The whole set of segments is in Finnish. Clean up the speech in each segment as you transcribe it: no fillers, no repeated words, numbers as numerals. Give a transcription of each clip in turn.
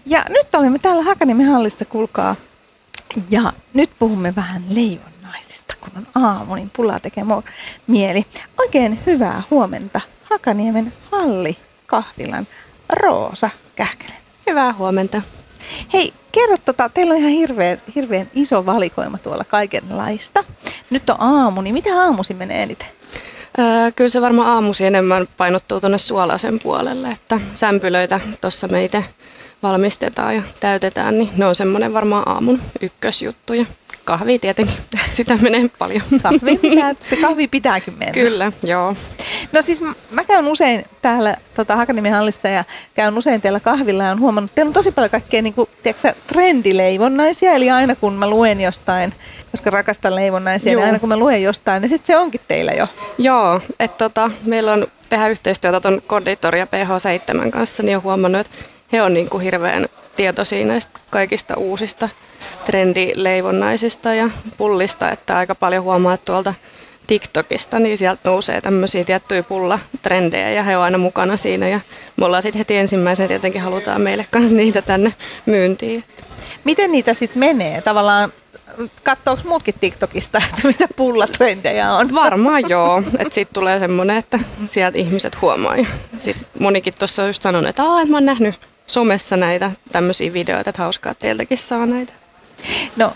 Ja nyt olemme täällä Hakaniemen hallissa, kuulkaa. Ja nyt puhumme vähän leivonnaisista, kun on aamu, niin pullaa tekee mieli. Oikein hyvää huomenta Hakaniemen hallikahvilan Roosa Kähkönen. Hyvää huomenta. Hei, kerro teillä on ihan hirveän iso valikoima tuolla kaikenlaista. Nyt on aamu, niin mitä aamusi menee eniten? Kyllä se varmaan aamusi enemmän painottuu tuonne suolaisen puolelle, että sämpylöitä tuossa me itse valmistetaan ja täytetään, niin ne on semmoinen varmaan aamun ykkösjuttu. Ja kahvia tietenkin, sitä menee paljon. Kahvi pitääkin mennä. Kyllä, joo. No siis mä käyn usein täällä Hakaniemen hallissa ja käyn usein teillä kahvilla ja olen huomannut, että teillä on tosi paljon kaikkea niin kuin, tiedätkö, trendileivonnaisia, eli aina kun mä luen jostain, koska rakastan leivonnaisia, niin aina kun mä luen jostain, niin sitten se onkin teillä jo. Joo, että meillä on tehdä yhteistyötä tuon Konditori ja PH7 kanssa, niin olen huomannut, että he on niin kuin hirveän tietoisia näistä kaikista uusista trendileivonnaisista ja pullista, että aika paljon huomaa tuolta TikTokista, niin sieltä nousee tämmöisiä tiettyjä pullatrendejä ja he on aina mukana siinä ja me ollaan sitten heti ensimmäisenä tietenkin halutaan meille kanssa niitä tänne myyntiin. Miten niitä sitten menee? Tavallaan katsoako muutkin TikTokista, että mitä pullatrendejä on? Varmaan joo, että siitä tulee semmoinen, että sieltä ihmiset huomaa ja sitten monikin tuossa on just sanonut, että mä oon nähnyt somessa näitä tämmöisiä videoita, että hauskaa, että teiltäkin saa näitä. No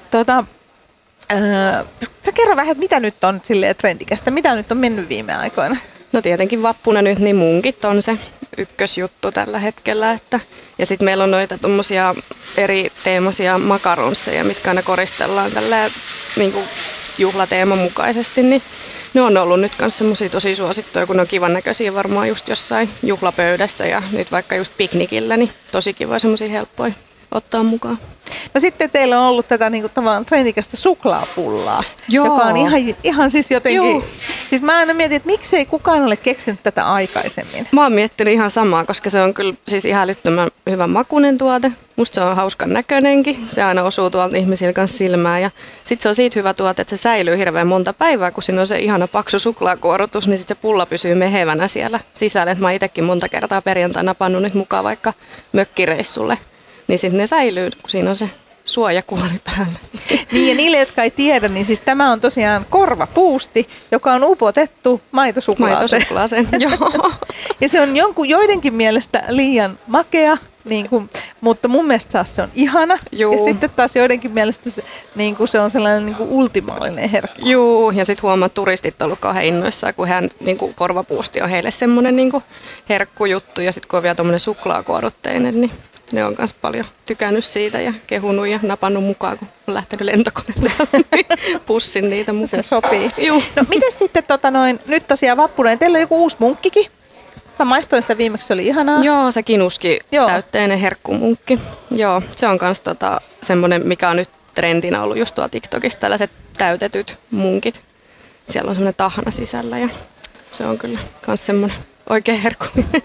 sä kerro vähän, että mitä nyt on silleen trendikästä, mitä nyt on mennyt viime aikoina? No tietenkin vappuna nyt, niin munkit on se ykkösjuttu tällä hetkellä. Ja sitten meillä on noita tommosia eri teemaisia makaronsseja, mitkä aina koristellaan tällä niin kuin juhlateeman mukaisesti. Niin ne on ollut nyt myös semmosia tosi suosittuja, kun ne on kivan näköisiä varmaan just jossain juhlapöydässä ja nyt vaikka just piknikillä, niin tosi kiva semmosia helppoja ottaa mukaan. No sitten teillä on ollut tätä niin kuin, tavallaan trendikästä suklaapullaa, Joo. joka on ihan siis jotenkin. Joo. Siis mä aina mietin, että miksei kukaan ole keksinyt tätä aikaisemmin. Mä oon miettinyt ihan samaa, koska se on kyllä siis ihan älyttömän hyvän makuinen tuote. Musta se on hauskan näköinenkin. Se aina osuu tuolta ihmisillä kanssa silmään. Ja sit se on siitä hyvä tuote, että se säilyy hirveän monta päivää, kun siinä on se ihana paksu suklaakuorutus, niin sit se pulla pysyy mehevänä siellä sisällä. Et mä oon itekin monta kertaa perjantaina pannut nyt mukaan vaikka mökkireissulle. Niin sitten ne säilyy, kun siinä on se suojakuori päällä. Niin ja niille, jotka ei tiedä, niin siis tämä on tosiaan korvapuusti, joka on upotettu maitosuklaaseen. Joo. Ja se on joidenkin mielestä liian makea, niin kuin, mutta mun mielestä se on ihana. Juu. Ja sitten taas joidenkin mielestä se on sellainen niin kuin ultimaalinen herkku. Joo, ja sitten huomaa, että turistit on ollut kauhean innoissaan, kun niin kuin korvapuusti on heille semmoinen niin kuin herkkujuttu. Ja sitten kun on vielä tuommoinen suklaakuorutteinen, niin ne on myös paljon tykännyt siitä ja kehunut ja napannut mukaan, kun on lähtenyt lentokoneelle, niin pussin niitä mukaan. Se sopii. Juu. No miten sitten nyt tosiaan vappuna, teillä on joku uusi munkkikin? Mä maistoin sitä viimeksi, se oli ihanaa. Joo, se kinuski täytteinen herkkumunkki. Joo, se on myös semmoinen, mikä on nyt trendinä ollut just tuolla TikTokissa, tällaiset täytetyt munkit. Siellä on semmoinen tahna sisällä ja se on kyllä myös semmoinen oikein herkullinen.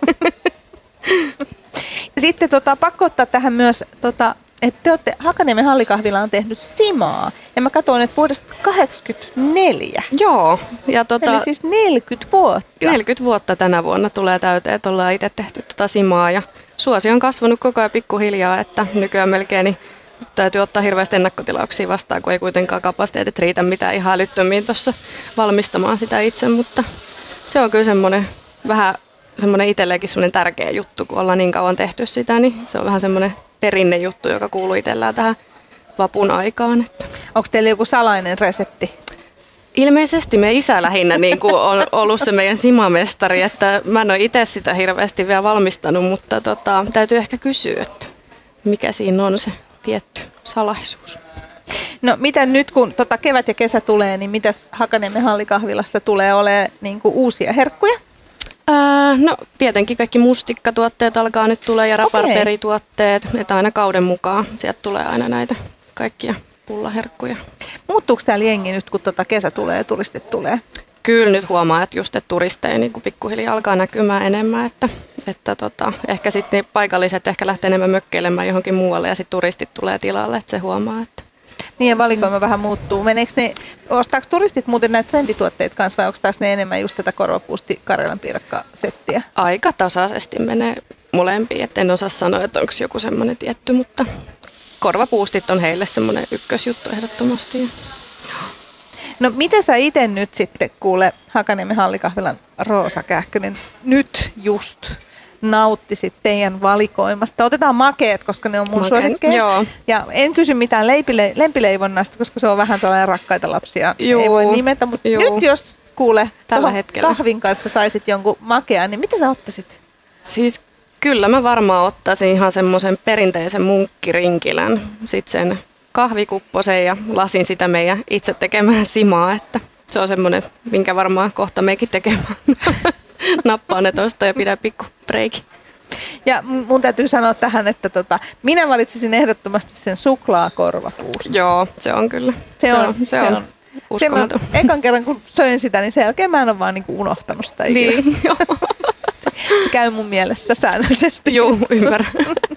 Ja sitten pakko ottaa tähän myös, että Hakaniemen hallikahvila on tehnyt simaa. Ja mä katsoin, että vuodesta 1984. Joo. Ja eli siis 40 vuotta. 40 vuotta tänä vuonna tulee täyteen, että ollaan itse tehty simaa. Ja suosio on kasvanut koko ajan pikkuhiljaa, että nykyään melkein niin täytyy ottaa hirveästi ennakkotilauksia vastaan, kun ei kuitenkaan kapasiteetit riitä mitään ihan älyttömiin tuossa valmistamaan sitä itse. Mutta se on kyllä semmoinen itselleenkin semmoinen tärkeä juttu, kun ollaan niin kauan tehty sitä, niin se on vähän semmoinen perinnejuttu, joka kuuluu itsellään tähän vapun aikaan. Että. Onko teillä joku salainen resepti? Ilmeisesti meidän isä lähinnä niin kuin on ollut se meidän simamestari, että mä en ole itse sitä hirveästi vielä valmistanut, mutta täytyy ehkä kysyä, että mikä siinä on se tietty salaisuus. No miten nyt kun kevät ja kesä tulee, niin mitäs Hakaniemen hallikahvilassa tulee olemaan niin kuin uusia herkkuja? No tietenkin kaikki mustikkatuotteet alkaa nyt tulee ja raparperituotteet, että aina kauden mukaan sieltä tulee aina näitä kaikkia pullaherkkuja. Muuttuuko täällä jengi nyt, kun kesä tulee ja turistit tulee? Kyllä nyt huomaa, että just että turisteja niin pikkuhiljaa alkaa näkymään enemmän, että ehkä sitten paikalliset ehkä lähtee enemmän mökkeilemään johonkin muualle ja sitten turistit tulee tilalle, että se huomaa, että niin ja valikoima vähän muuttuu. Ostaako turistit muuten näitä trendituotteita kanssa vai onko taas ne enemmän just tätä korvapuusti Karjalan piirakka-settiä? Aika tasaisesti menee molempia, että en osaa sanoa, että onko joku semmoinen tietty, mutta korvapuustit on heille semmoinen ykkösjuttu ehdottomasti. No miten sä itse nyt sitten kuule Hakaniemen Hallikahvilan Roosa Kähkönen nyt just nauttisit teidän valikoimasta? Otetaan makeet, koska ne on mun suosikkeja. Joo. Ja en kysy mitään lempileivonnasta, koska se on vähän tällainen rakkaita lapsia. Juu. Ei voi nimetä, mutta nyt jos kuule tällä hetkellä kahvin kanssa saisit jonkun makean, niin mitä sä ottaisit? Siis kyllä mä varmaan ottaisin ihan semmoisen perinteisen munkkirinkilän. Sitten sen kahvikupposen ja lasin sitä meidän itse tekemään simaa, että se on semmoinen, minkä varmaan kohta mekin tekemään. Nappaa ne tosta ja pidä pikku breiki. Ja mun täytyy sanoa tähän, että minä valitsisin ehdottomasti sen suklaakorvapuustin. Joo, se on kyllä. Se on uskomaton. Ekan kerran kun söin sitä, niin sen jälkeen mä en ole vaan niinku unohtanut sitä ikinä. Niin, joo. Käy mun mielessä säännöllisesti. Joo, ymmärrän.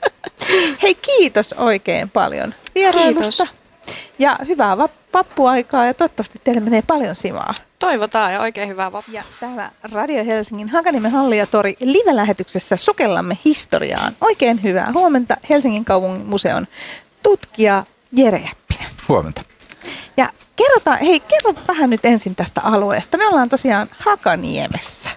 Hei, kiitos oikein paljon vierailusta. Kiitos. Ja hyvää vappuaikaa ja toivottavasti teille menee paljon simaa. Toivotaan ja oikein hyvää vappua. Ja täällä Radio Helsingin Hakaniemen halli ja tori live-lähetyksessä sukellamme historiaan. Oikein hyvää huomenta Helsingin kaupungin museon tutkija Jere Jeppinen. Huomenta. Ja kerro vähän nyt ensin tästä alueesta. Me ollaan tosiaan Hakaniemessä.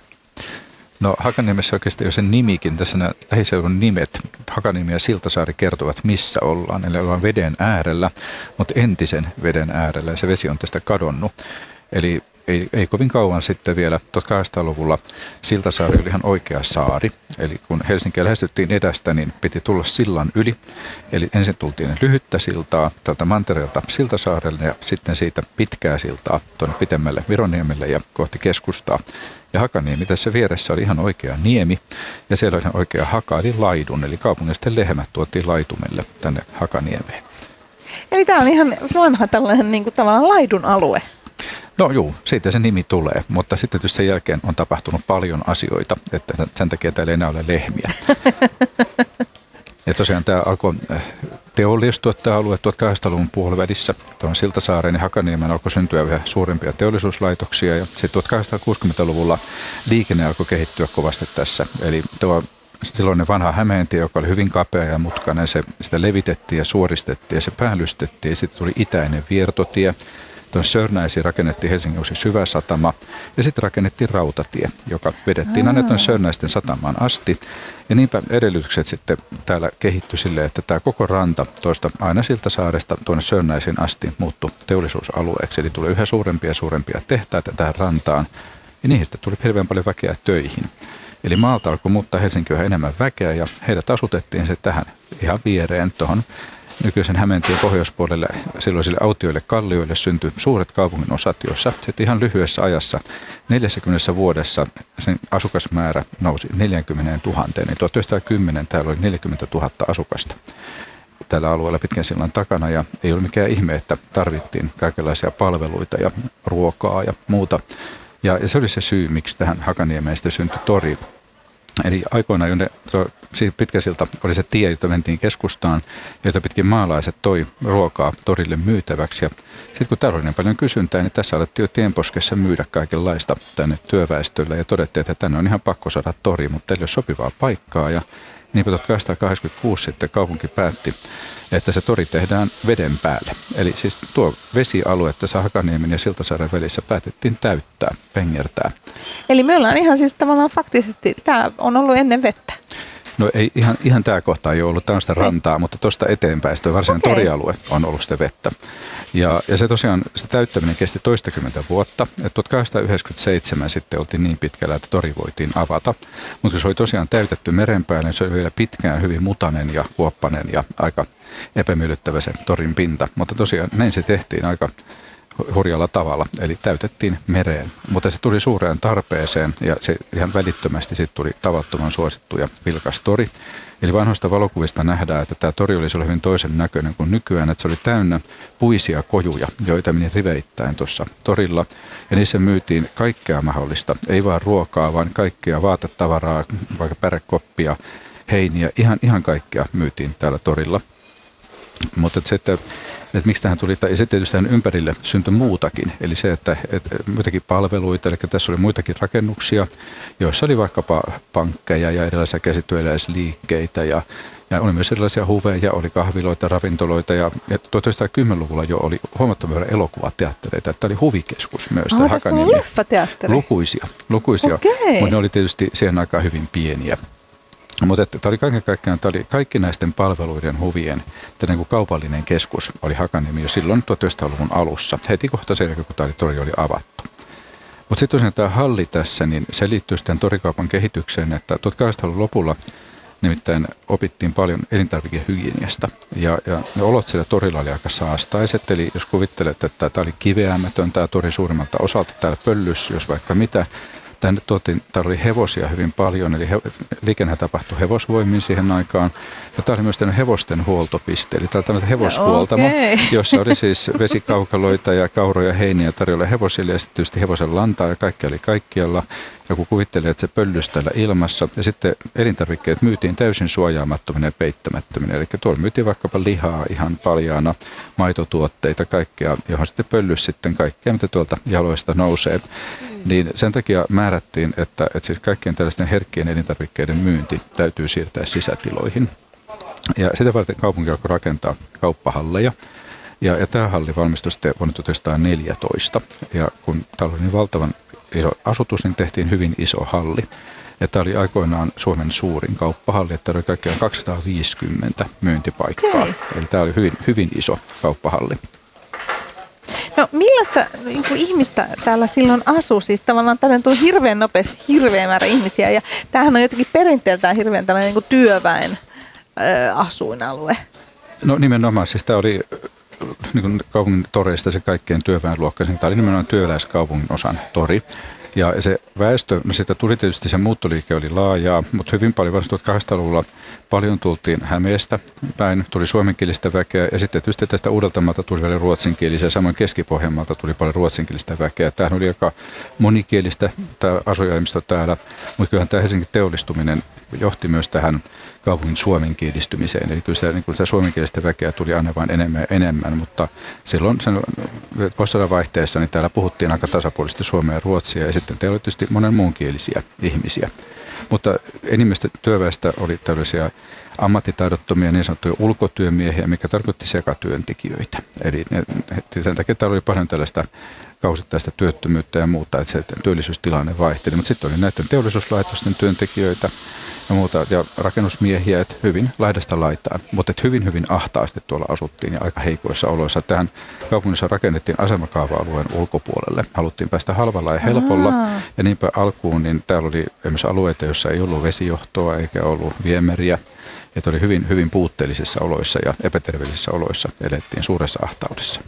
No Hakaniemessä oikeasti jo sen nimikin, tässä nämä lähiseudun nimet, Hakaniemi ja Siltasaari kertovat missä ollaan. Eli ollaan veden äärellä, mutta entisen veden äärellä ja se vesi on tästä kadonnut. Eli ei kovin kauan sitten vielä 1800-luvulla Siltasaari oli ihan oikea saari. Eli kun Helsinkiä lähestyttiin idästä, niin piti tulla sillan yli. Eli ensin tultiin lyhyttä siltaa tältä mantereelta Siltasaarelle ja sitten siitä pitkää siltaa tuonne pitemmälle Vironiemelle ja kohti keskustaa. Ja Hakaniemi tässä vieressä oli ihan oikea niemi ja siellä oli ihan oikea haka eli laidun. Eli kaupungisten lehmät tuotiin laitumelle tänne Hakaniemeen. Eli tämä on ihan vanha tällainen niin kuin tavallaan laidun alue. No juu, siitä se nimi tulee, mutta sitten tietysti sen jälkeen on tapahtunut paljon asioita, että sen takia täällä ei enää ole lehmiä. Ja tosiaan tämä alkoi teollistua tämä alue 1800-luvun puolivälissä. Tuon Siltasaaren ja Hakaniemen alkoi syntyä yhä suurempia teollisuuslaitoksia ja sitten 1860-luvulla liikenne alkoi kehittyä kovasti tässä. Eli tuo silloinen vanha Hämeentie, joka oli hyvin kapea ja mutkainen, sitä levitettiin ja suoristettiin ja se päällystettiin ja sitten tuli itäinen Viertotie. Tuon Sörnäisiin rakennettiin Helsingin uusi syväsatama ja sitten rakennettiin rautatie, joka vedettiin aina tuon Sörnäisten satamaan asti. Ja niinpä edellytykset sitten täällä kehittyi silleen, että tämä koko ranta tuosta aina Siltasaaresta tuonne Sörnäisiin asti muuttui teollisuusalueeksi. Eli tuli yhä suurempia ja suurempia tehtaita tähän rantaan ja niihin sitten tuli hirveän paljon väkeä töihin. Eli maalta alkoi muuttaa Helsinkiä yhä enemmän väkeä ja heidät asutettiin se tähän ihan viereen tuohon nykyisen Hämeentien pohjoispuolelle silloisille autioille kallioille syntyi suuret kaupungin osat, joissa sitten ihan lyhyessä ajassa 40 vuodessa sen asukasmäärä nousi 40 000. Niin 1910 täällä oli 40 000 asukasta tällä alueella pitkän sillan takana ja ei ole mikään ihme, että tarvittiin kaikenlaisia palveluita ja ruokaa ja muuta. Ja se oli se syy, miksi tähän Hakaniemeen sitten syntyi tori. Eli aikoinaan Pitkäsilta oli se tie, jota mentiin keskustaan, jota pitkin maalaiset toi ruokaa torille myytäväksi. Ja sitten kun täällä oli niin paljon kysyntää, niin tässä alettiin jo tienposkessa myydä kaikenlaista tänne työväestölle. Ja todettiin, että tänne on ihan pakko saada tori, mutta ei ole sopivaa paikkaa. Ja niinpä 1886 sitten kaupunki päätti, että se tori tehdään veden päälle. Eli siis tuo vesialue tässä Hakaniemen ja Siltasaaren välissä päätettiin täyttää, pengertää. Eli me ollaan ihan siis tavallaan faktisesti, tämä on ollut ennen vettä. No ei ihan tämä kohta ei ole ollut tällaista rantaa, mutta tuosta eteenpäin tuo varsinainen torialue on ollut sitä vettä. Ja se tosiaan, se täyttäminen kesti toistakymmentä vuotta. Et 1897 sitten oltiin niin pitkällä, että tori voitiin avata. Mutta kun se oli tosiaan täytetty meren päälle, niin se oli vielä pitkään hyvin mutainen ja kuoppainen ja aika epämiellyttävä se torin pinta. Mutta tosiaan näin se tehtiin aika hurjalla tavalla, eli täytettiin mereen. Mutta se tuli suureen tarpeeseen ja se ihan välittömästi sitten tuli tavattoman suosittu ja vilkas tori. Eli vanhoista valokuvista nähdään, että tämä tori olisi ollut hyvin toisen näköinen kuin nykyään, että se oli täynnä puisia kojuja, joita meni riveittäin tuossa torilla. Ja niissä myytiin kaikkea mahdollista, ei vaan ruokaa, vaan kaikkea vaatetavaraa, vaikka pärekoppia, heiniä, ihan kaikkea myytiin täällä torilla. Mutta se, että miksi tähän tuli, ja sitten tietysti tähän ympärille syntyi muutakin, eli se, että muitakin palveluita, eli tässä oli muitakin rakennuksia, joissa oli vaikkapa pankkeja ja erilaisia käsityöläisliikkeitä, ja oli myös erilaisia huveja, oli kahviloita, ravintoloita, ja 1910-luvulla jo oli huomattavan verran elokuvateattereita, että tämä oli huvikeskus myös. Tässä on leffateatteri? Lukuisia, okay. Mutta ne oli tietysti siihen aikaan hyvin pieniä. Mutta tämä oli kaiken kaikkiaan, tämä oli kaikki näisten palveluiden huvien, niin kuin kaupallinen keskus oli Hakaniemi jo silloin 1900-luvun alussa, heti kohta sen jälkeen, kun tämä tori oli avattu. Mutta sitten tosiaan tämä halli tässä, niin se liittyy sitten torikaupan kehitykseen, että 1800-luvun lopulla nimittäin opittiin paljon elintarvikehygieniasta ja ne olot siellä torilla oli aika saastaiset, eli jos kuvittelet, että tämä oli kiveämätön tämä tori suurimmalta osalta, täällä pöllys, jos vaikka mitä. Tänne täällä oli hevosia hyvin paljon, eli liikenne tapahtui hevosvoimin siihen aikaan. Ja tämä oli myös tämmöinen hevosten huoltopiste, eli tämä oli hevoshuoltamo, jossa oli siis vesikaukaloita ja kauroja, heiniä tarjolla hevosille ja sitten tietysti hevosen lantaa ja kaikki oli kaikkialla. Ja kun kuvittelee, että se pöllysi täällä ilmassa ja sitten elintarvikkeet myytiin täysin suojaamattomina ja peittämättöminä. Eli tuolla myytiin vaikkapa lihaa ihan paljaana, maitotuotteita, kaikkea, johon sitten pöllys sitten kaikkea, mitä tuolta jaloista nousee. Niin sen takia määrättiin, että siis kaikkien tällaisten herkkien elintarvikkeiden myynti täytyy siirtää sisätiloihin. Ja sitä varten kaupunki alkoi rakentaa kauppahalleja. Ja tämä halli valmistui sitten vuonna 1914. Ja kun täällä oli niin valtavan iso asutus, niin tehtiin hyvin iso halli. Ja tämä oli aikoinaan Suomen suurin kauppahalli, että oli kaikkiaan 250 myyntipaikkaa. Okay. Eli tämä oli hyvin, hyvin iso kauppahalli. No millaista niin kuin ihmistä täällä silloin asui? Siis tavallaan tänne tuli hirveän nopeasti hirveä määrä ihmisiä ja tämähän on jotenkin perinteeltään hirveän tällainen niin kuin työväen asuinalue. No nimenomaan, siis tämä oli niin kuin kaupungin toreista se kaikkein työväenluokkaisin. Tämä oli nimenomaan työläiskaupungin osan tori. Ja se väestö, no sitä tuli tietysti, se muuttoliike oli laajaa, mutta hyvin paljon varsin 1800-luvulla paljon tultiin Hämeestä päin, tuli suomenkielistä väkeä ja sitten tietysti tästä Uudeltamaalta tuli vielä ruotsinkielisiä, samoin Keski-Pohjanmaalta tuli paljon ruotsinkielistä väkeä. Tämähän oli aika monikielistä tämä asujaimisto täällä, mutta kyllähän tämä Helsingin teollistuminen johti myös tähän kaupungin suomenkielistymiseen. Eli kyllä sitä suomenkielistä väkeä tuli aina vain enemmän ja enemmän, mutta silloin sen vuosisadan vaihteessa niin täällä puhuttiin aika tasapuolisesti suomea ja ruotsia ja sitten teillä oli tietysti monen muunkielisiä ihmisiä. Mutta enimmäistä työväestä oli tällaisia ammattitaidottomia niin sanottuja ulkotyömiehiä, mikä tarkoitti sekatyöntekijöitä. Eli sen takia täällä oli paljon tällaista kausittaista työttömyyttä ja muuta, että se työllisyystilanne vaihteli. Mutta sitten oli näiden teollisuuslaitosten työntekijöitä ja muuta, ja rakennusmiehiä, että hyvin laidasta laitaan, mutta hyvin, hyvin ahtaasti tuolla asuttiin ja aika heikoissa oloissa. Tähän kaupungissa rakennettiin asemakaava-alueen ulkopuolelle. Haluttiin päästä halvalla ja helpolla, ja niinpä alkuun niin täällä oli esimerkiksi alueita, joissa ei ollut vesijohtoa eikä ollut viemäriä, että oli hyvin, hyvin puutteellisissa oloissa ja epäterveellisissä oloissa elettiin suuressa ahtaudessa.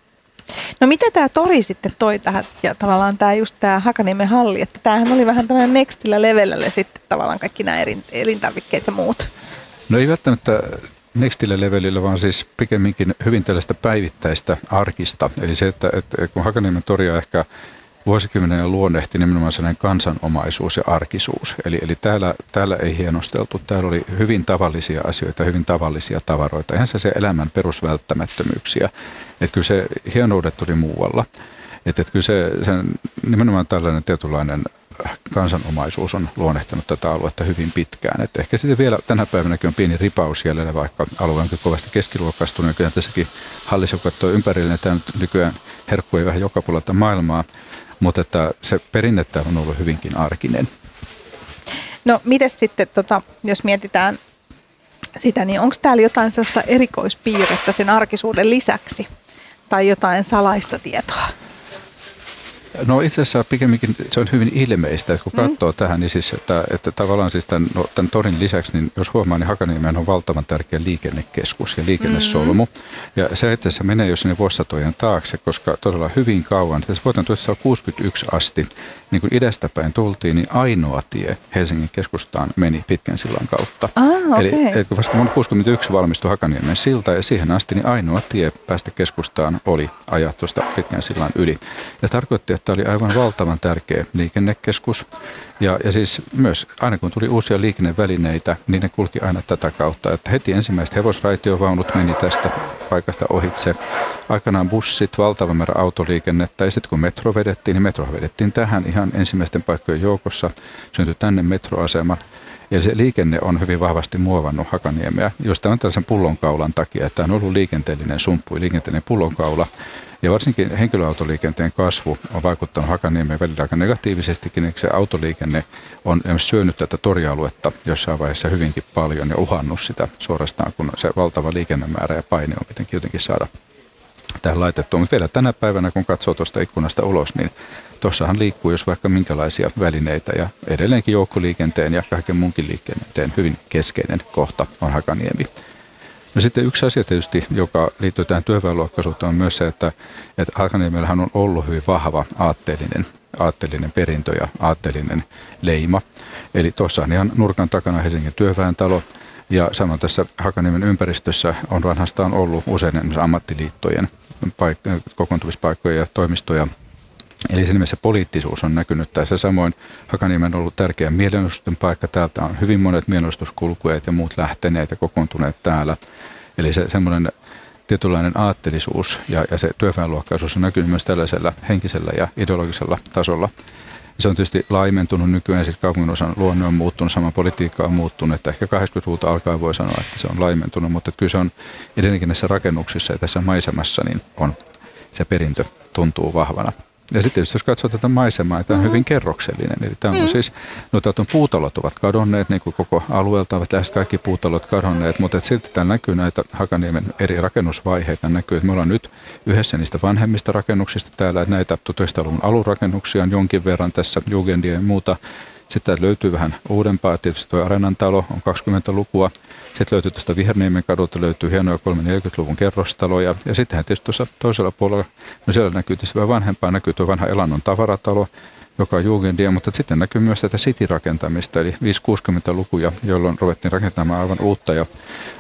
No mitä tämä tori sitten toi tähän, ja tavallaan tämä Hakaniemen halli, että tämähän oli vähän tällainen nextillä levelillä sitten tavallaan kaikki nämä elintarvikkeet ja muut. No ei välttämättä nextillä levelillä, vaan siis pikemminkin hyvin tällaista päivittäistä arkista. Eli se, että kun Hakaniemen toria ehkä vuosikymmenen luonnehti nimenomaan sellainen kansanomaisuus ja arkisuus. Eli täällä ei hienosteltu. Täällä oli hyvin tavallisia asioita, hyvin tavallisia tavaroita. Ihan se elämän perusvälttämättömyyksiä. Että kyllä se hienoudet tuli muualla. Että kyllä se nimenomaan tällainen tietynlainen kansanomaisuus on luonnehtanut tätä aluetta hyvin pitkään. Että ehkä sitten vielä tänä päivänäkin on pieni ripaus jäljellä, vaikka alue onkin kovasti keskiluokkaistunut. Ja kyllä tässäkin hallissa, kun katsoo ympärille, niin tämä nykyään herkkui vähän joka puolelta maailmaa. Mutta että se perinnettä on ollut hyvinkin arkinen. No mites sitten, jos mietitään sitä, niin onko täällä jotain sellaista erikoispiirrettä sen arkisuuden lisäksi? Tai jotain salaista tietoa? No itse asiassa pikemminkin se on hyvin ilmeistä, että kun katsoo tähän, niin siis, että tavallaan siis tämän torin lisäksi, niin jos huomaa, niin Hakaniemi on valtavan tärkeä liikennekeskus ja liikennesolmu. Ja se itse asiassa menee jo sinne vuosisatojen taakse, koska todella hyvin kauan, tässä vuoteen 1961 asti, niin kun idästä päin tultiin, niin ainoa tie Helsingin keskustaan meni Pitkänsillan kautta. Okay. Eli kun vasta vuonna 1961 valmistui Hakaniemen silta ja siihen asti, niin ainoa tie päästä keskustaan oli ajaa tuosta Pitkänsillan yli. Ja se tarkoitti, että tämä oli aivan valtavan tärkeä liikennekeskus. Ja siis myös aina kun tuli uusia liikennevälineitä, niin ne kulki aina tätä kautta. Että heti ensimmäiset hevosraitiovaunut meni tästä paikasta ohitse. Aikanaan bussit, valtava määrä autoliikennettä. Ja sitten kun metro vedettiin, niin metro vedettiin tähän ihan ensimmäisten paikkojen joukossa. Syntyi tänne metroasema. Ja se liikenne on hyvin vahvasti muovannut Hakaniemeä, just tämän tällaisen pullonkaulan takia, että tämä on ollut liikenteellinen sumppu, liikenteellinen pullonkaula. Ja varsinkin henkilöautoliikenteen kasvu on vaikuttanut Hakaniemeen välillä aika negatiivisestikin, niin se autoliikenne on syönyt tätä torialuetta jossain vaiheessa hyvinkin paljon ja uhannut sitä suorastaan, kun se valtava liikennemäärä ja paine on jotenkin saada tähän laitettua. Mutta vielä tänä päivänä, kun katsoo tuosta ikkunasta ulos, niin tuossahan liikkuu jos vaikka minkälaisia välineitä ja edelleenkin joukkoliikenteen ja kaiken muunkin liikenteen hyvin keskeinen kohta on Hakaniemi. No sitten yksi asia tietysti, joka liittyy tähän työväenluokkaisuuteen, on myös se, että Hakaniemellähän on ollut hyvin vahva aatteellinen perintö ja aatteellinen leima. Eli tuossa on ihan nurkan takana Helsingin työväentalo. Ja samoin tässä Hakaniemen ympäristössä on vanhastaan ollut usein ammattiliittojen kokoontumispaikkoja ja toimistoja. Eli siinä mielessä poliittisuus on näkynyt tässä. Samoin Hakaniemen on ollut tärkeä mielenosoitusten paikka. Täältä on hyvin monet mielenosoituskulkueet ja muut lähteneet ja kokoontuneet täällä. Eli se semmoinen tietynlainen aatteellisuus ja se työväenluokkaisuus on näkynyt myös tällaisella henkisellä ja ideologisella tasolla. Se on tietysti laimentunut nykyään, siis kaupunginosan luonne on muuttunut, sama politiikka on muuttunut, että ehkä 80-luvulta alkaen voi sanoa, että se on laimentunut, mutta kyllä se on edelleenkin näissä rakennuksissa ja tässä maisemassa, niin on se perintö tuntuu vahvana. Ja sitten jos katsoo tätä maisemaa, tämä on hyvin kerroksellinen. Eli tämä on siis, puutalot ovat kadonneet, niin kuin koko alueelta ovat lähes kaikki puutalot kadonneet, mutta silti täällä näkyy näitä Hakaniemen eri rakennusvaiheita. Näkyy, että me ollaan nyt yhdessä niistä vanhemmista rakennuksista täällä, että näitä 1900-luvun alunrakennuksia on jonkin verran tässä, Jugendia ja muuta. Sitten löytyy vähän uudempaa, tietysti tuo Areenan talo on 20-lukua. Sitten löytyy tuosta Viherniemen kadulta löytyy hienoja 30-40-luvun kerrostaloja. Ja sittenhän tietysti tuossa toisella puolella, no siellä näkyy tietysti vähän vanhempaa, näkyy tuo vanha Elannon tavaratalo, joka on Jugendia, mutta sitten näkyy myös tätä city-rakentamista, eli 5-60-lukuja, jolloin ruvettiin rakentamaan aivan uutta ja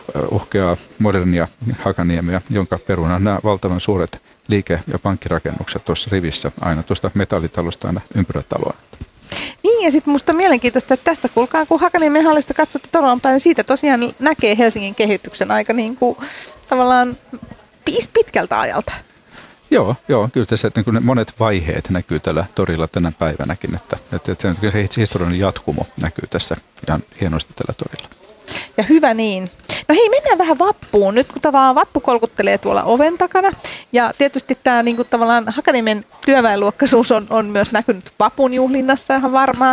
uhkeaa modernia Hakaniemea, jonka peruna on nämä valtavan suuret liike- ja pankkirakennukset tuossa rivissä, aina tuosta metallitalosta aina ympyrätaloon. Niin, ja sitten musta on mielenkiintoista, että tästä kuulkaa, kun Hakaniemen hallista katsotte Torolan päin, siitä tosiaan näkee Helsingin kehityksen aika niin kuin tavallaan pitkältä ajalta. Joo, kyllä tässä niin kuin monet vaiheet näkyy tällä torilla tänä päivänäkin, että se historiallinen jatkumo näkyy tässä ihan hienosti tällä torilla. Ja hyvä niin. No hei, mennään vähän vappuun nyt, kun tavallaan vappu kolkuttelee tuolla oven takana. Ja tietysti tämä niin kuin tavallaan Hakaniemen työväenluokkaisuus on myös näkynyt vapun juhlinnassa ihan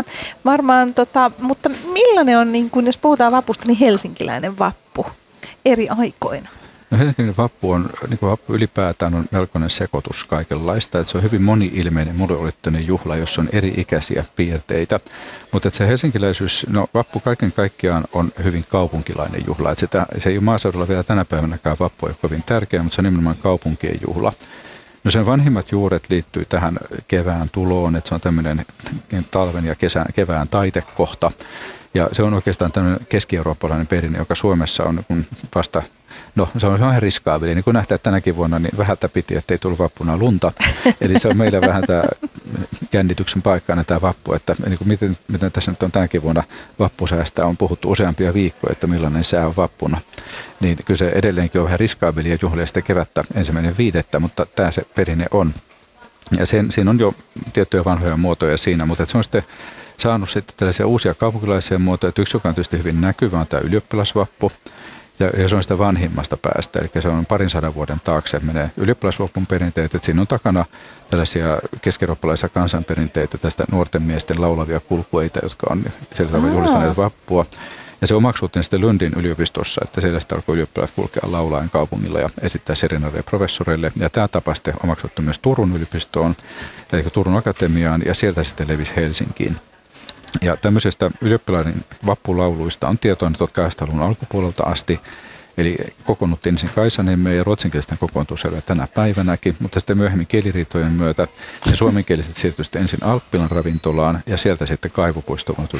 varmaan mutta millainen on, niin kuin, jos puhutaan vapusta, niin helsinkiläinen vappu eri aikoina? No Helsingin vappu on, niin kuin vappu ylipäätään on melkoinen sekoitus kaikenlaista. Että se on hyvin moni-ilmeinen, moniulotteinen juhla, jossa on eri-ikäisiä piirteitä. Mutta se helsinkiläisyys, no vappu kaiken kaikkiaan on hyvin kaupunkilainen juhla. Että se ei ole maaseudulla vielä tänä päivänäkään vappu, ei ole kovin tärkeä, mutta se on nimenomaan kaupunkien juhla. No sen vanhimmat juuret liittyy tähän kevään tuloon, että se on tämmöinen talven ja kevään taitekohta. Ja se on oikeastaan tämmöinen keski-eurooppalainen perinne, joka Suomessa on vasta, no se on ihan riskaaveli. Niin kuin nähdään tänäkin vuonna, niin vähältä piti, ettei tullut vappuna lunta. Eli se on meillä vähän tämä jännityksen paikkaana tämä vappu, että niin kuin miten tässä nyt on tänäkin vuonna vappusäästä on puhuttu useampia viikkoja, että millainen sää on vappuna. Niin kyllä se edelleenkin on vähän riskaaveli ja juhlia sitä kevättä 1.5., mutta tämä se perinne on. Ja siinä on jo tiettyjä vanhoja muotoja siinä, mutta se on sitten saanut sitten tällaisia uusia kaupunkilaisia muotoja. Yksi, joka on tietysti hyvin näkyvä, on tämä ylioppilasvappu. Ja se on sitä vanhimmasta päästä, eli se on 200 vuoden taakse menee ylioppilasvappun perinteet. Että siinä on takana tällaisia keski-eurooppalaisia kansanperinteitä, tästä nuorten miesten laulavia kulkueita, jotka on sillä tavalla juhlistaneet vappua. Ja se omaksuttiin sitten Lundin yliopistossa, että siellä sitten alkoi ylioppilaat kulkea laulaen kaupungilla ja esittää serenaadeja professoreille. Ja tämä tapa sitten omaksuttu myös Turun yliopistoon, eli Turun akatemiaan, ja sieltä sitten levisi Helsinkiin. Ja tämmöisestä ylioppilaiden vappulauluista on tietoa 1800-luvun alkupuolelta asti. Eli kokoonnuttiin ensin Kaisaniemeen ja ruotsinkielisten kokoontuu siellä tänä päivänäkin, mutta sitten myöhemmin kieliriitojen myötä ja suomenkieliset siirtyi sitten ensin Alppilan ravintolaan ja sieltä sitten Kaivopuistoon vuonna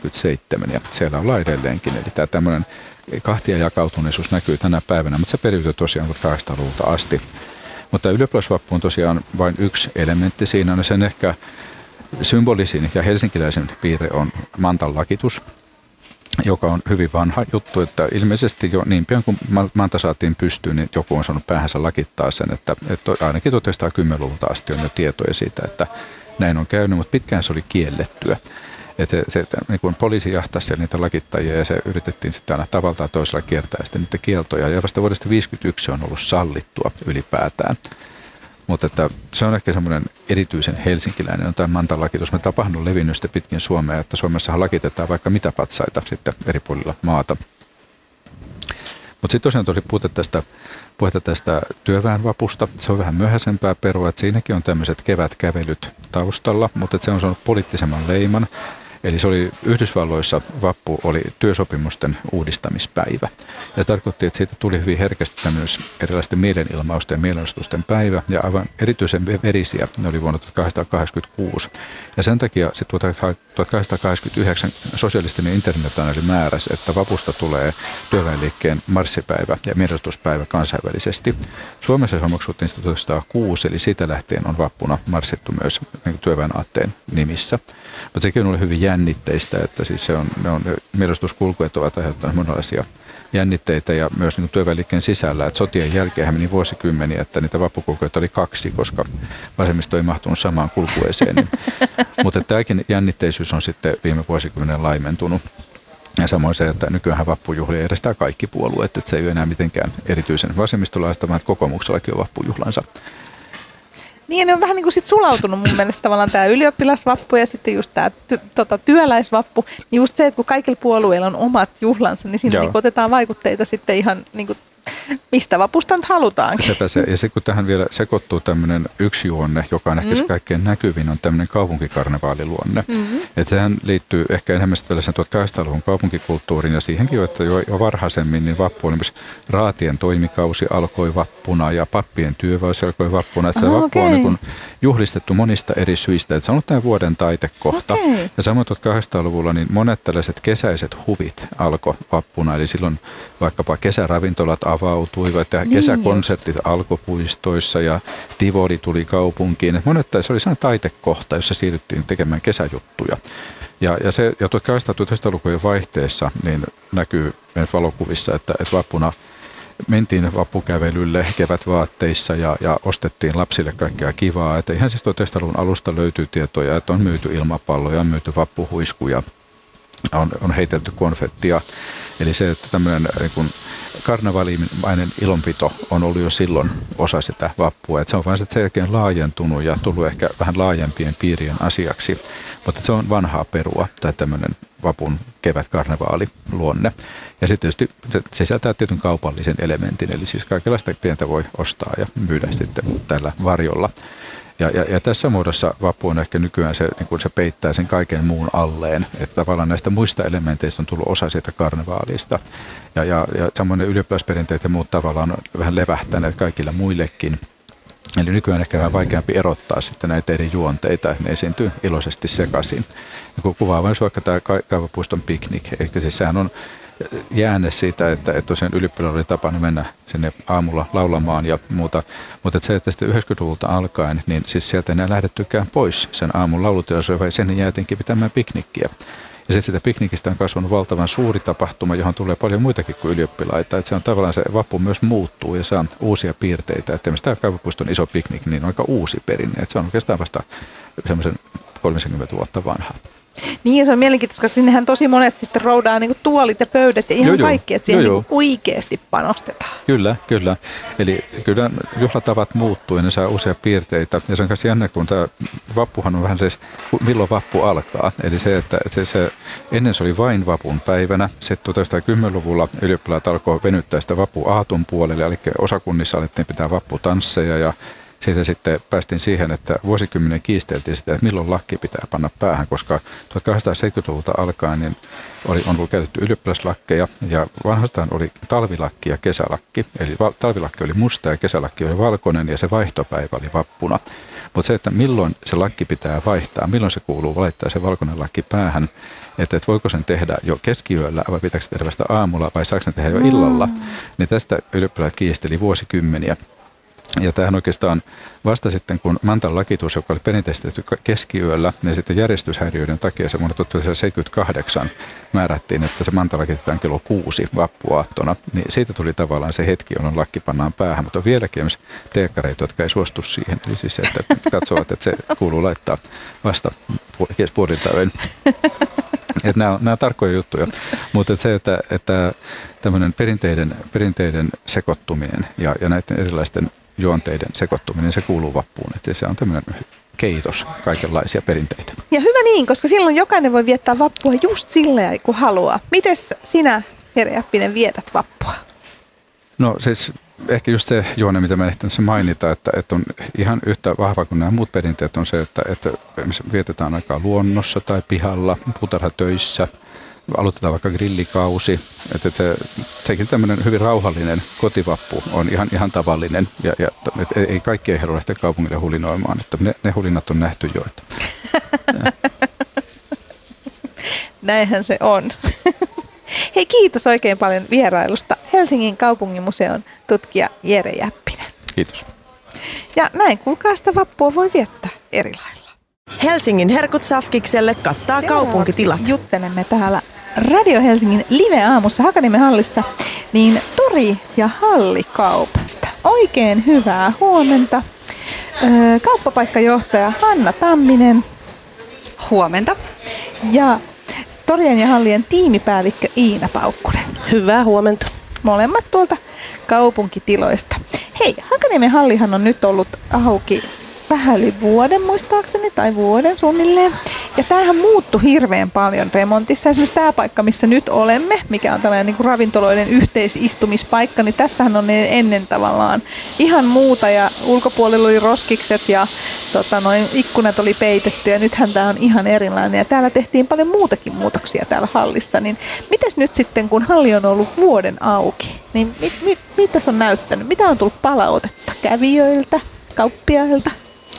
1927 ja siellä ollaan edelleenkin. Eli tämä tämmöinen kahtia jakautuneisuus näkyy tänä päivänä, mutta se periytyy tosiaan 1800-luvulta asti. Mutta ylioppilasvappu on tosiaan vain yksi elementti siinä. No sen ehkä symbolisin ja helsinkiläisen piirre on mantan lakitus, joka on hyvin vanha juttu, että ilmeisesti jo niin pian kuin manta saatiin pystyyn, niin joku on saanut päähänsä lakittaa sen, että ainakin 1910-luvulta asti on jo tietoja siitä, että näin on käynyt, mutta pitkään se oli kiellettyä. Että niin kun poliisi jahtasi niitä lakittajia ja se yritettiin sitten aina tavalla tai toisella kiertää sitten niitä kieltoja. Ja vasta vuodesta 1951 on ollut sallittua ylipäätään. Mutta että se on ehkä semmoinen erityisen helsinkiläinen on tämä mantalakitus. Me tapahtunut levinnyt sitten pitkin Suomea, että Suomessahan lakitetaan vaikka mitä patsaita sitten eri puolilla maata. Mutta sitten tosiaan tuli puhetta tästä työväenvapusta. Se on vähän myöhäisempää perua, että siinäkin on tämmöiset kevätkävelyt taustalla, mutta se on saanut poliittisemman leiman. Eli se oli Yhdysvalloissa vappu oli työsopimusten uudistamispäivä. Ja se tarkoitti, että siitä tuli hyvin herkästi tämmöinen erilaisten mielenilmausten ja mielenostusten päivä. Ja aivan erityisen verisiä ne oli vuonna 1886. Ja sen takia sitten 1889 sosialistinen internationaali määräsi, että vapusta tulee työväenliikkeen marssipäivä ja mielenostuuspäivä kansainvälisesti. Suomessa se omaksuttiin 1906, eli siitä lähtien on vappuna marssittu myös työväenaatteen nimissä. Mutta sekin oli hyvin jännitteistä, että siis mielenosoituskulkuet ovat aiheuttaneet monenlaisia jännitteitä ja myös niin työväenliikkeen sisällä, että sotien jälkeen meni vuosikymmeniä, että niitä vappukulkueita oli 2, koska vasemmisto ei mahtunut samaan kulkueeseen. Niin. Mutta tämäkin jännitteisyys on sitten viime vuosikymmenen laimentunut. Ja samoin se, että nykyään vappujuhlia järjestää kaikki puolueet, että se ei ole enää mitenkään erityisen vasemmistolaista, vaan kokoomuksellakin on vappujuhlansa. Niin, ne on vähän niin kuin sit sulautunut mun mielestä tavallaan tämä ylioppilasvappu ja sitten just tämä työläisvappu. Niin just se, että kun kaikilla puolueilla on omat juhlansa, niin siinä niin otetaan vaikutteita sitten ihan niin kuin mistä vapusta nyt halutaankin. Ja se, kun tähän vielä sekoittuu tämmöinen yksi juonne, joka on ehkä se kaikkein näkyvin, on tämmöinen kaupunkikarnevaaliluonne. Että sehän liittyy ehkä enemmän tällaisen 1800-luvun kaupunkikulttuuriin ja siihenkin, että jo varhaisemmin niin vappu oli myös raatien toimikausi alkoi vappuna ja pappien työväys alkoi vappuna. Että se vappu on niin kuin juhlistettu monista eri syistä. Että se on ollut tämä vuoden taitekohta. Ja samoin 1800-luvulla niin monet tällaiset kesäiset huvit alkoi vappuna. Eli silloin vaikkapa kesäravintolat avautuivat ja kesäkonsertit alkopuistoissa ja Tivoli tuli kaupunkiin. Monet se oli sellainen taitekohta, jossa siirryttiin tekemään kesäjuttuja. Ja 1800-1900-lukujen vaihteessa niin näkyy valokuvissa, että vappuna mentiin vappukävelylle kevätvaatteissa ja ostettiin lapsille kaikkea kivaa. Että ihan siis 1900-luvun alusta löytyy tietoja, että on myyty ilmapalloja, on myyty vappuhuiskuja, on heitelty konfettia. Eli se, että tämmöinen niin karnevaalimainen ilonpito on ollut jo silloin osa sitä vappua. Että se on vain sen jälkeen laajentunut ja tullut ehkä vähän laajempien piirien asiaksi. Mutta se on vanhaa perua tai tämmöinen vapun kevätkarnevaaliluonne. Ja sitten tietysti se sisältää tietyn kaupallisen elementin, eli siis kaikenlaista pientä voi ostaa ja myydä sitten tällä varjolla. Ja tässä muodossa vappu on ehkä nykyään se, niin kuin se peittää sen kaiken muun alleen, että tavallaan näistä muista elementeistä on tullut osa siitä karnevaalista. Ja samoin ylioppilasperinteet ja muut tavallaan on vähän levähtäneet kaikilla muillekin. Eli nykyään ehkä vähän vaikeampi erottaa sitten näitä eri juonteita, ne esiintyy iloisesti sekaisin. Ja kun kuvaa vain vaikka tämä Kaivopuiston piknik, eli siis sehän on jäänne siitä, että tosiaan ylioppilailla oli tapana mennä sinne aamulla laulamaan ja muuta. Mutta se, että sitten 90-luvulta alkaen, niin siis sieltä ei enää lähdettykään pois sen aamun laulutilaisuuden, vaan sen jäätiinkin pitämään piknikkiä. Ja sitten sitä piknikistä on kasvanut valtavan suuri tapahtuma, johon tulee paljon muitakin kuin ylioppilaita. Että se on tavallaan se vappu myös muuttuu ja saa uusia piirteitä. Että tämä Kaivopuiston iso piknik niin on aika uusi perinne. Että se on oikeastaan vasta semmoisen 30 vuotta vanha. Niin, ja se on mielenkiintoista, koska sinnehän tosi monet sitten roudaa niin kuin tuolit ja pöydät ja ihan kaikki, että siihen niin oikeasti panostetaan. Kyllä. Eli kyllä juhlatavat muuttuu ja ne saa uusia piirteitä. Ja se on myös jännä, kun tämä vappuhan on vähän se, milloin vappu alkaa. Eli se, että se ennen se oli vain vapun päivänä. Sitten 1910-luvulla ylioppilaat alkoi venyttää sitä vappuaatun puolelle, eli osakunnissa alettiin pitää vapputansseja ja siitä sitten päästiin siihen, että vuosikymmenen kiisteltiin sitä, että milloin lakki pitää panna päähän, koska 1870-luvulta alkaen niin on ollut käytetty ylioppilaslakkeja ja vanhastaan oli talvilakki ja kesälakki. Eli talvilakki oli musta ja kesälakki oli valkoinen ja se vaihtopäivä oli vappuna. Mutta se, että milloin se lakki pitää vaihtaa, milloin se kuuluu laittaa se valkoinen lakki päähän, että voiko sen tehdä jo keskiyöllä vai pitääkö se tehdä vasta aamulla vai saako sen tehdä jo illalla, niin tästä ylioppilaat kiisteli vuosikymmeniä. Ja tämähän oikeastaan vasta sitten, kun Mantan lakitus, joka oli perinteisesti tehty keskiyöllä, niin sitten järjestyshäiriöiden takia se vuonna 1978 määrättiin, että se Manta lakitaan kello 6 vappuaattona, niin siitä tuli tavallaan se hetki, jolloin lakki pannaan päähän, mutta on vieläkin myös teekkareita, jotka ei suostu siihen, eli siis se, että katsovat, että se kuuluu laittaa vasta puolilta yön. Että nämä on tarkkoja juttuja, mutta se, että tämmöinen perinteiden sekoittuminen ja näiden erilaisten juonteiden sekoittuminen, se kuuluu vappuun. Että se on tämmöinen keitos kaikenlaisia perinteitä. Ja hyvä niin, koska silloin jokainen voi viettää vappua just sillä kun haluaa. Mites sinä, Jere Jäppinen, vietät vappua? No siis ehkä just se juone, mitä mä ehtin mainita, että on ihan yhtä vahva kuin nämä muut perinteet on se, että vietetään aikaa luonnossa tai pihalla, puutarhatöissä, aloitetaan vaikka grillikausi. Että sekin tämmöinen hyvin rauhallinen kotivappu on ihan tavallinen ja ei kaikki ei halua lähteä kaupungille hulinoimaan, että ne hulinat on nähty jo. Näinhän se on. Hei, kiitos oikein paljon vierailusta, Helsingin kaupunginmuseon tutkija Jere Jäppinen. Kiitos. Ja näin, kuulkaa, sitä vappua voi viettää eri lailla. Helsingin herkut Safkikselle kattaa kaupunkitilat. Juttelemme täällä Radio Helsingin live-aamussa Hakaniemen hallissa niin tori- ja hallikaupasta. Oikein hyvää huomenta. Kauppapaikkajohtaja Hanna Tamminen. Huomenta. Ja torien ja hallien tiimipäällikkö Iina Paukkunen. Hyvää huomenta. Molemmat tuolta kaupunkitiloista. Hei, Hakaniemen hallihan on nyt ollut auki vähän yli vuoden muistaakseni, tai vuoden suunnilleen. Ja tämähän muuttui hirveän paljon remontissa. Esimerkiksi tämä paikka, missä nyt olemme, mikä on tällainen niin kuin ravintoloiden yhteisistumispaikka, niin tässähän on ennen tavallaan ihan muuta. Ja ulkopuolella oli roskikset ja ikkunat oli peitetty ja nythän tämä on ihan erilainen. Ja täällä tehtiin paljon muutakin muutoksia täällä hallissa. Niin mites nyt sitten, kun halli on ollut vuoden auki, niin mitä se on näyttänyt? Mitä on tullut palautetta kävijöiltä, kauppiailta?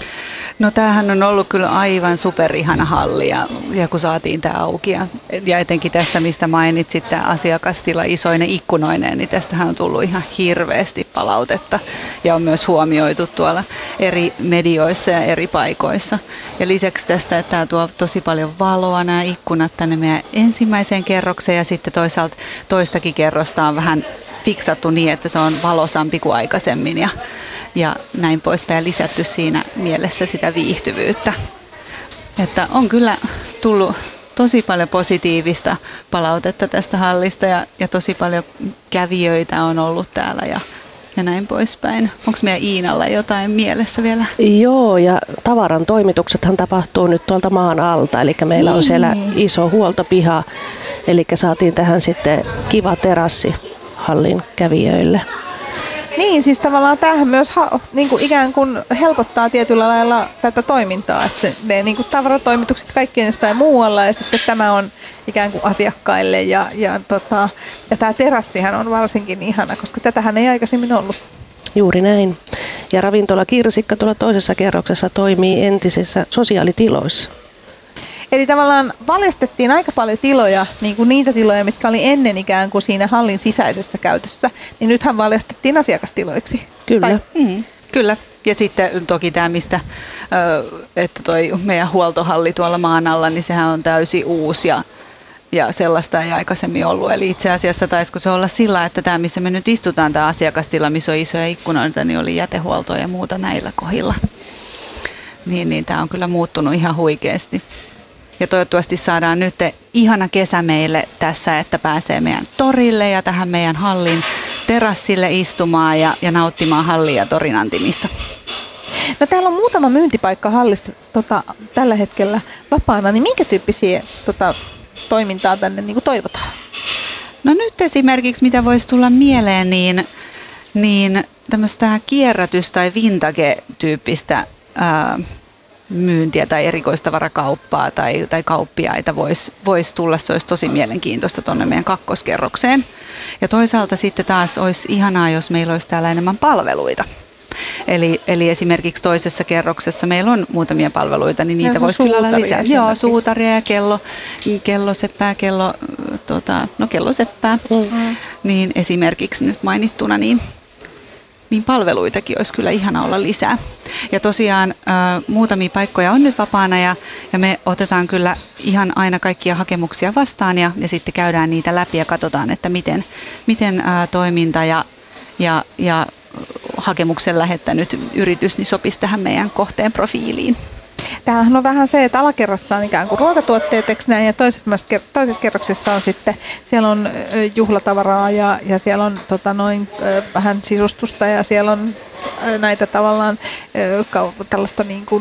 No tämähän on ollut kyllä aivan superihana halli ja kun saatiin tämä auki ja etenkin tästä, mistä mainitsit, tämä asiakastila isoine ikkunoineen, niin tästähän on tullut ihan hirveästi palautetta ja on myös huomioitu tuolla eri medioissa ja eri paikoissa. Ja lisäksi tästä, että tämä tuo tosi paljon valoa nämä ikkunat tänne meidän ensimmäiseen kerrokseen ja sitten toisaalta toistakin kerrosta on vähän fiksattu niin, että se on valosampi kuin aikaisemmin ja näin poispäin lisätty siinä mielessä sitä viihtyvyyttä. Että on kyllä tullut tosi paljon positiivista palautetta tästä hallista ja tosi paljon kävijöitä on ollut täällä ja näin poispäin. Onko meidän Iinalla jotain mielessä vielä? Joo, ja tavaran toimituksethan tapahtuu nyt tuolta maan alta, eli meillä on siellä iso huoltopiha, eli saatiin tähän sitten kiva terassi hallin kävijöille. Niin, siis tavallaan tämähän myös niin kuin ikään kuin helpottaa tietyllä lailla tätä toimintaa, että ne niin kuin tavaratoimitukset kaikki jossain muualla ja sitten tämä on ikään kuin asiakkaille ja tämä terassihan on varsinkin ihana, koska tätähän ei aikaisemmin ollut. Juuri näin. Ja ravintola Kirsikka tuolla toisessa kerroksessa toimii entisissä sosiaalitiloissa. Eli tavallaan valjastettiin aika paljon tiloja, niin kuin niitä tiloja, mitkä oli ennen ikään kuin siinä hallin sisäisessä käytössä, niin nythän valjastettiin asiakastiloiksi. Kyllä. Kyllä. Ja sitten toki tämä, että toi meidän huoltohalli tuolla maan alla, niin sehän on täysin uusi ja sellaista ei aikaisemmin ollut. Eli itse asiassa taisiko se olla sillä, että tämä, missä me nyt istutaan, tämä asiakastila, missä on isoja ikkunoita, niin oli jätehuoltoa ja muuta näillä kohdilla. Niin tämä on kyllä muuttunut ihan huikeasti. Ja toivottavasti saadaan nyt ihana kesä meille tässä, että pääsee meidän torille ja tähän meidän hallin terassille istumaan ja nauttimaan hallin ja torin antimista. No täällä on muutama myyntipaikka hallissa tällä hetkellä vapaana, niin minkä tyyppisiä toimintaa tänne niin kuin toivotaan? No nyt esimerkiksi, mitä voisi tulla mieleen, niin tämmöistä kierrätys- tai vintage-tyyppistä myyntiä tai erikoistavarakauppaa tai kauppiaita voisi tulla. Se olisi tosi mielenkiintoista tuonne meidän kakkoskerrokseen. Ja toisaalta sitten taas olisi ihanaa, jos meillä olisi täällä enemmän palveluita. Eli esimerkiksi toisessa kerroksessa meillä on muutamia palveluita, niin niitä voisi kyllä olla lisää. Joo, suutaria ja kelloseppää, kelloseppää, niin esimerkiksi nyt mainittuna, niin niin palveluitakin olisi kyllä ihana olla lisää. Ja tosiaan muutamia paikkoja on nyt vapaana ja me otetaan kyllä ihan aina kaikkia hakemuksia vastaan ja sitten käydään niitä läpi ja katsotaan, että miten toiminta ja hakemuksen lähettänyt yritys niin sopisi tähän meidän kohteen profiiliin. Tämähän on vähän se, että alakerrassa on ikään kuin ruokatuotteet, näin, ja toisessa kerroksessa on sitten, siellä on juhlatavaraa ja siellä on vähän sisustusta ja siellä on näitä tavallaan tällaista niin kuin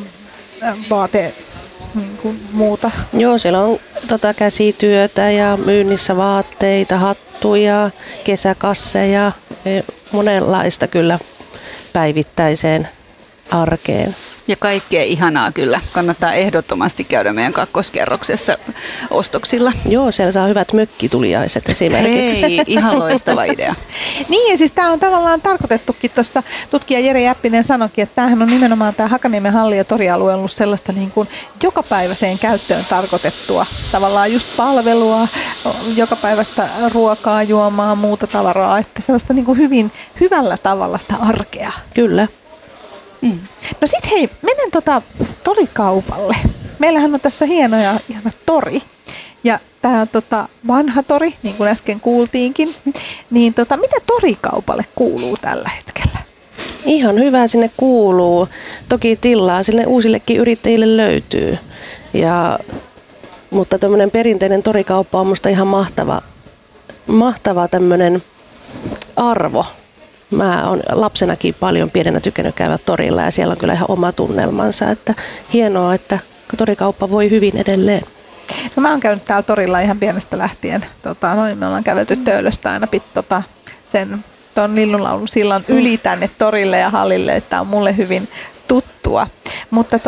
niin kuin muuta. Joo, siellä on käsityötä ja myynnissä vaatteita, hattuja, kesäkasseja, monenlaista kyllä päivittäiseen arkeen. Ja kaikkea ihanaa kyllä. Kannattaa ehdottomasti käydä meidän kakkoskerroksessa ostoksilla. Joo, siellä saa hyvät mökkituliaiset esimerkiksi. Hei, ihan loistava idea. Niin, ja siis tämä on tavallaan tarkoitettukin tuossa, tutkija Jere Jäppinen sanoikin, että tämähän on nimenomaan tämä Hakaniemen halli- ja torialue ollut sellaista niin kuin jokapäiväiseen käyttöön tarkoitettua. Tavallaan just palvelua, jokapäiväistä ruokaa, juomaa, muuta tavaraa, että sellaista niin kuin hyvin hyvällä tavalla sitä arkea. Kyllä. No sit hei, menen torikaupalle. Meillähän on tässä ihana tori. Ja tämä vanha tori, niin kuin äsken kuultiinkin. Niin mitä torikaupalle kuuluu tällä hetkellä? Ihan hyvä sinne kuuluu. Toki tilaa sinne uusillekin yrittäjille löytyy. Mutta tämmöinen perinteinen torikauppa on musta ihan mahtava tämmöinen arvo. Mä oon lapsenakin paljon pienenä tykännyt käydä torilla ja siellä on kyllä ihan oma tunnelmansa. Että hienoa, että torikauppa voi hyvin edelleen. No mä oon käynyt täällä torilla ihan pienestä lähtien. Me ollaan kävelty Töölöstä aina tuon Linnunlaulun sillan yli tänne torille ja hallille, että on mulle hyvin tuttua. Mutta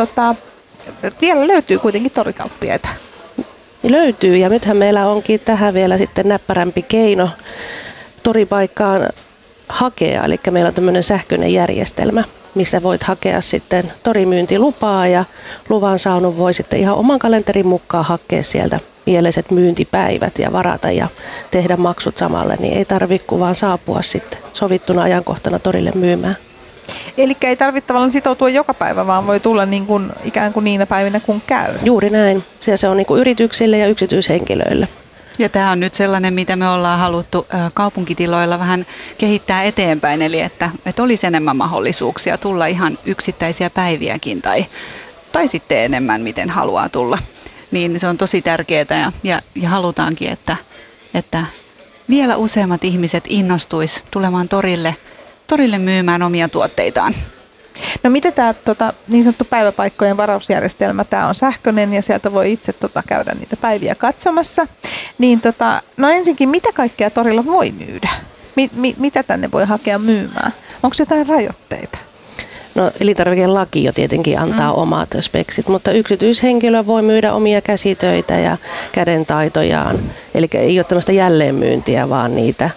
vielä löytyy kuitenkin torikauppiaita. Löytyy ja nythän meillä onkin tähän vielä sitten näppärämpi keino toripaikkaan hakea, eli meillä on tämmöinen sähköinen järjestelmä, missä voit hakea sitten torimyyntilupaa ja luvan saanut voi sitten ihan oman kalenterin mukaan hakea sieltä mieleiset myyntipäivät ja varata ja tehdä maksut samalle, niin ei tarvitse kuin vaan saapua sitten sovittuna ajankohtana torille myymään. Eli ei tarvitse tavallaan sitoutua joka päivä, vaan voi tulla niin kuin, ikään kuin niinä päivinä kun käy. Juuri näin. Se on niin kuin yrityksille ja yksityishenkilöille. Ja tämä on nyt sellainen, mitä me ollaan haluttu kaupunkitiloilla vähän kehittää eteenpäin, eli että olisi enemmän mahdollisuuksia tulla ihan yksittäisiä päiviäkin tai sitten enemmän, miten haluaa tulla. Niin se on tosi tärkeää ja halutaankin, että vielä useammat ihmiset innostuisi tulemaan torille myymään omia tuotteitaan. No mitä tämä niin sanottu päiväpaikkojen varausjärjestelmä, tämä on sähköinen ja sieltä voi itse käydä niitä päiviä katsomassa. Niin no ensinkin, mitä kaikkea torilla voi myydä? Mitä tänne voi hakea myymään? Onko jotain rajoitteita? No elintarvikelaki jo tietenkin antaa omat speksit, mutta yksityishenkilö voi myydä omia käsitöitä ja kädentaitojaan. Eli ei ole tämmöistä jälleenmyyntiä, vaan niitä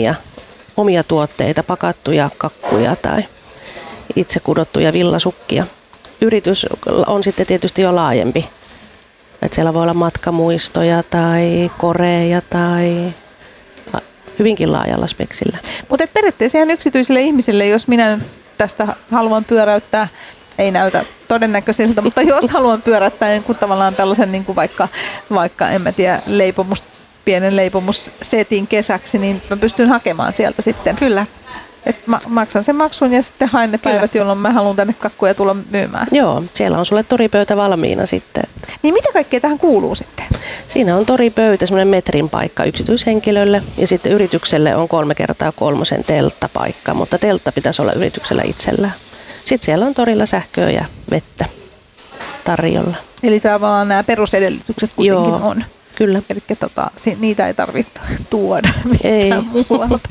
omia tuotteita, pakattuja kakkuja tai itse kudottuja villasukkia. Yritys on sitten tietysti jo laajempi. Että siellä voi olla matkamuistoja tai koreja tai hyvinkin laajalla speksillä. Mutta periaatteessa ihan yksityisille ihmisille, jos minä tästä haluan pyöräyttää, ei näytä todennäköisiltä, mutta jos haluan pyöräyttää niin tavallaan tällaisen niin kuin vaikka en mä tiedä, pienen leipomussetin kesäksi, niin mä pystyn hakemaan sieltä sitten. Kyllä. Et maksan sen maksun ja sitten haen ne päivät, jolloin mä haluan tänne kakkuja tulla myymään. Joo, siellä on sulle toripöytä valmiina sitten. Niin mitä kaikkea tähän kuuluu sitten? Siinä on toripöytä, semmoinen metrin paikka yksityishenkilölle ja sitten yritykselle on 3x3 telttapaikka, mutta teltta pitäisi olla yrityksellä itsellään. Sitten siellä on torilla sähköä ja vettä tarjolla. Eli tavallaan nämä perusedellytykset kuitenkin on. Kyllä. Eli niitä ei tarvitse tuoda mistään muualta.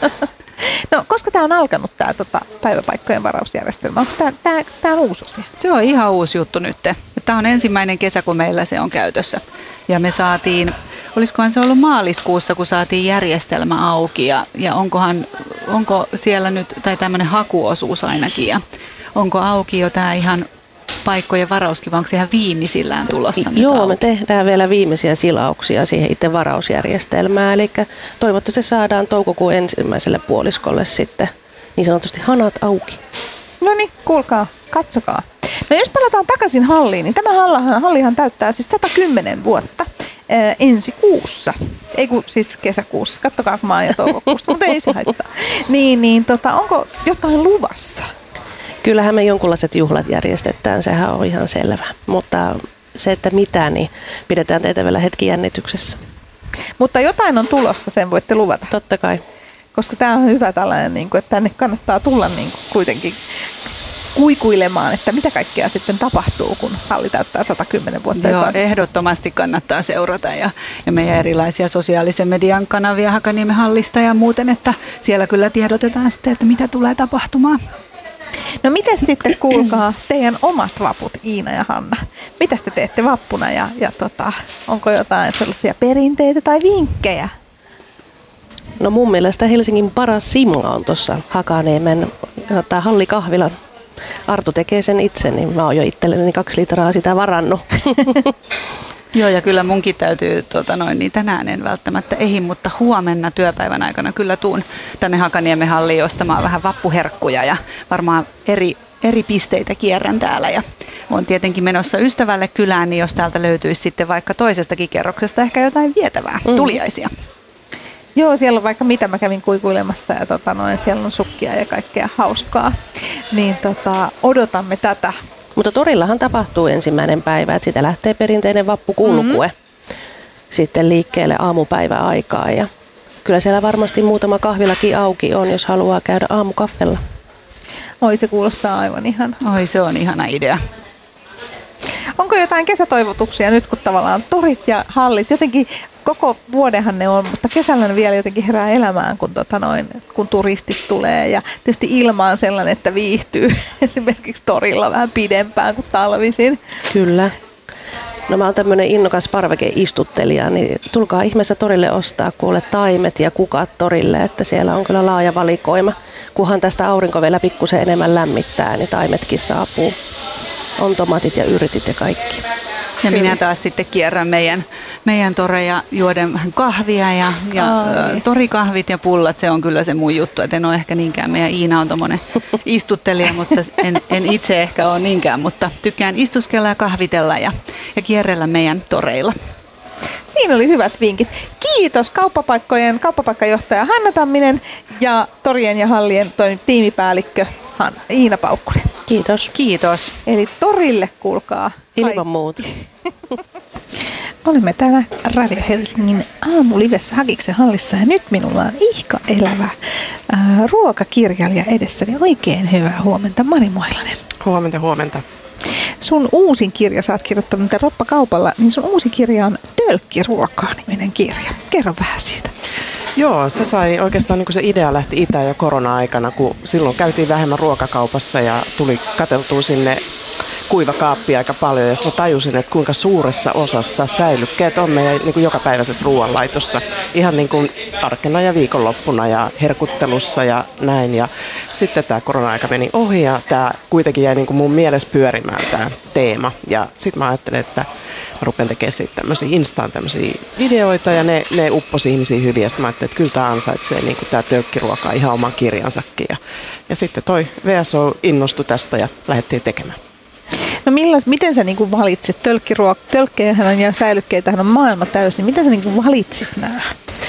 No, koska tämä on alkanut tämä päiväpaikkojen varausjärjestelmä? Onko tämä uusi asia? Se on ihan uusi juttu nyt. Tämä on ensimmäinen kesä, kun meillä se on käytössä. Ja me saatiin, olisikohan se ollut maaliskuussa, kun saatiin järjestelmä auki. Ja onko siellä nyt, tai tämmöinen hakuosuus ainakin, ja onko auki jo tämä ihan paikkojen varauskin, vai onko se ihan viimeisillään tulossa nyt auki? Me tehdään vielä viimeisiä silauksia siihen itse varausjärjestelmään, eli toivottavasti saadaan toukokuun ensimmäiselle puoliskolle sitten niin sanotusti hanat auki. No niin, kuulkaa, katsokaa. No jos palataan takaisin halliin, niin tämä hallihan täyttää siis 110 vuotta ensi kuussa. Ei kun siis kesäkuussa, kattokaa maa ja toukokuussa, mutta ei se haittaa. Onko jotain luvassa? Kyllähän me jonkunlaiset juhlat järjestetään, sehän on ihan selvä. Mutta se, että mitä, niin pidetään teitä vielä hetki jännityksessä. Mutta jotain on tulossa, sen voitte luvata. Totta kai. Koska tämä on hyvä tällainen, että tänne kannattaa tulla kuitenkin kuikuilemaan, että mitä kaikkea sitten tapahtuu, kun halli täyttää 110 vuotta. Joo, ehdottomasti kannattaa seurata ja meidän erilaisia sosiaalisen median kanavia Hakaniemen hallista ja muuten, että siellä kyllä tiedotetaan sitten, että mitä tulee tapahtumaan. No miten sitten, kuulkaa, teidän omat vaput, Iina ja Hanna? Mitä te teette vappuna ja onko jotain sellaisia perinteitä tai vinkkejä? No mun mielestä Helsingin paras simla on tuossa Hakaniemen hallikahvilan. Arto tekee sen itse, niin mä oon jo itselleni 2 litraa sitä varannut. Joo, ja kyllä munkin täytyy, niin tänään en välttämättä ehdi, mutta huomenna työpäivän aikana kyllä tuun tänne Hakaniemen halliin ostamaan vähän vappuherkkuja ja varmaan eri pisteitä kierrän täällä. Ja olen tietenkin menossa ystävälle kylään, niin jos täältä löytyisi sitten vaikka toisestakin kerroksesta ehkä jotain vietävää, tuliaisia. Joo, siellä on vaikka mitä, mä kävin kuikuilemassa ja siellä on sukkia ja kaikkea hauskaa. Niin odotamme tätä. Mutta torillahan tapahtuu 1. päivä, että siitä lähtee perinteinen vappukulkue sitten liikkeelle aamupäiväaikaan. Ja kyllä siellä varmasti muutama kahvilakin auki on, jos haluaa käydä aamukaffella. Oi, se kuulostaa aivan ihan. Oi, se on ihana idea. Onko jotain kesätoivotuksia nyt, kun tavallaan torit ja hallit, jotenkin koko vuodenhan ne on, mutta kesällä ne vielä jotenkin herää elämään, kun turistit tulee. Ja tietysti ilma on sellainen, että viihtyy esimerkiksi torilla vähän pidempään kuin talvisin. Kyllä. No mä oon tämmönen innokas parvekeistuttelija, niin tulkaa ihmeessä torille ostaa kuule taimet ja kukat torille, että siellä on kyllä laaja valikoima. Kunhan tästä aurinko vielä pikkusen enemmän lämmittää, niin taimetkin saapuu. On tomatit ja yrtit ja kaikki. Ja minä taas sitten kierrän meidän toreja juoden vähän kahvia ja torikahvit ja pullat, se on kyllä se mun juttu. Et en ole ehkä niinkään, meidän Iina on tommonen istuttelija, mutta en itse ehkä ole niinkään, mutta tykkään istuskella ja kahvitella ja kierrellä meidän toreilla. Siinä oli hyvät vinkit. Kiitos kauppapaikkajohtaja Hanna Tamminen ja torien ja hallien tiimipäällikkö Iina Paukkuri. Kiitos. Kiitos. Eli torille kuulkaa. Ilman muuta. Olemme täällä Radio Helsingin aamulivessä Hakiksen hallissa ja nyt minulla on ihka elävä ruokakirjailija edessäni. Oikein hyvää huomenta, Mari Moilanen. Huomenta. Sun uusin kirja, sä oot kirjoittanut Roppakaupalla, niin sun uusi kirja on Tölkkiruokaa -niminen kirja. Kerro vähän siitä. Joo, se sai oikeastaan niin kuin se idea lähti itään jo korona-aikana, kun silloin käytiin vähemmän ruokakaupassa ja tuli katseltua sinne kuivakaappia aika paljon ja sitten tajusin, että kuinka suuressa osassa säilykkeet on meidän niin kuin jokapäiväisessä ruoanlaitossa. Ihan niin kuin arkena ja viikonloppuna ja herkuttelussa ja näin. Ja sitten tämä korona-aika meni ohi ja tämä kuitenkin jäi niin kuin mun mielessä pyörimään tämä teema. Ja sitten mä ajattelin, että mä rupean tekemään sitten tämmöisiä videoita ja ne upposi ihmisiä hyvin. Ja sitten mä ajattelin, että kyllä tämä ansaitsee niin kuin tämä tölkkiruoka ihan oman kirjansakin. Ja sitten toi VSO innostui tästä ja lähdettiin tekemään. No miten sä niin kuin valitsit? Tölkkejähän ja säilykkeitähän on maailma täysin. Miten sä niin kuin valitsit nämä?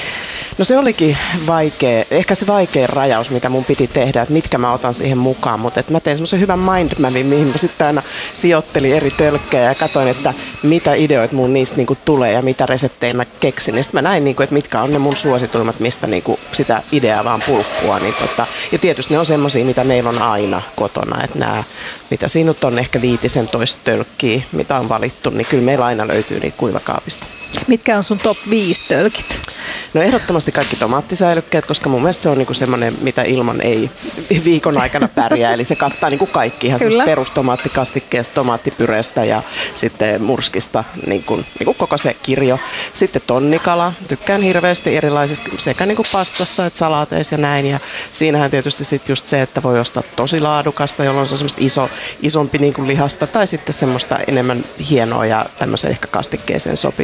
No se olikin ehkä se vaikein rajaus, mitä mun piti tehdä, että mitkä mä otan siihen mukaan, mutta mä tein semmoisen hyvän mindmapin, mihin mä sitten aina sijoittelin eri tölkkejä ja katsoin, että mitä ideoita mun niistä niinku tulee ja mitä reseptejä mä keksin. Ja sitten mä näin, niinku, että mitkä on ne mun suosituimmat, mistä niinku sitä ideaa vaan pulppua. Niin ja tietysti ne on semmosia, mitä meillä on aina kotona, että nämä, mitä siinä nyt on ehkä 15 tölkkiä, mitä on valittu, niin kyllä meillä aina löytyy niitä kuivakaapista. Mitkä on sun top 5 tölkit? No ehdottomasti kaikki tomaattisäilykkeet, koska mun mielestä se on niinku semmoinen, mitä ilman ei viikon aikana pärjää. Eli se kattaa niinku kaikki ihan semmoista perustomaattikastikkeesta, tomaattipyreestä ja sitten murskista, niinku koko se kirjo. Sitten tonnikala, tykkään hirveästi erilaisista sekä niinku pastassa että salaateissa ja näin. Ja siinähän tietysti sitten just se, että voi ostaa tosi laadukasta, jolloin se on semmoista isompi niinku lihasta tai sitten semmoista enemmän hienoa ja tämmöisen ehkä kastikkeeseen sopivaa.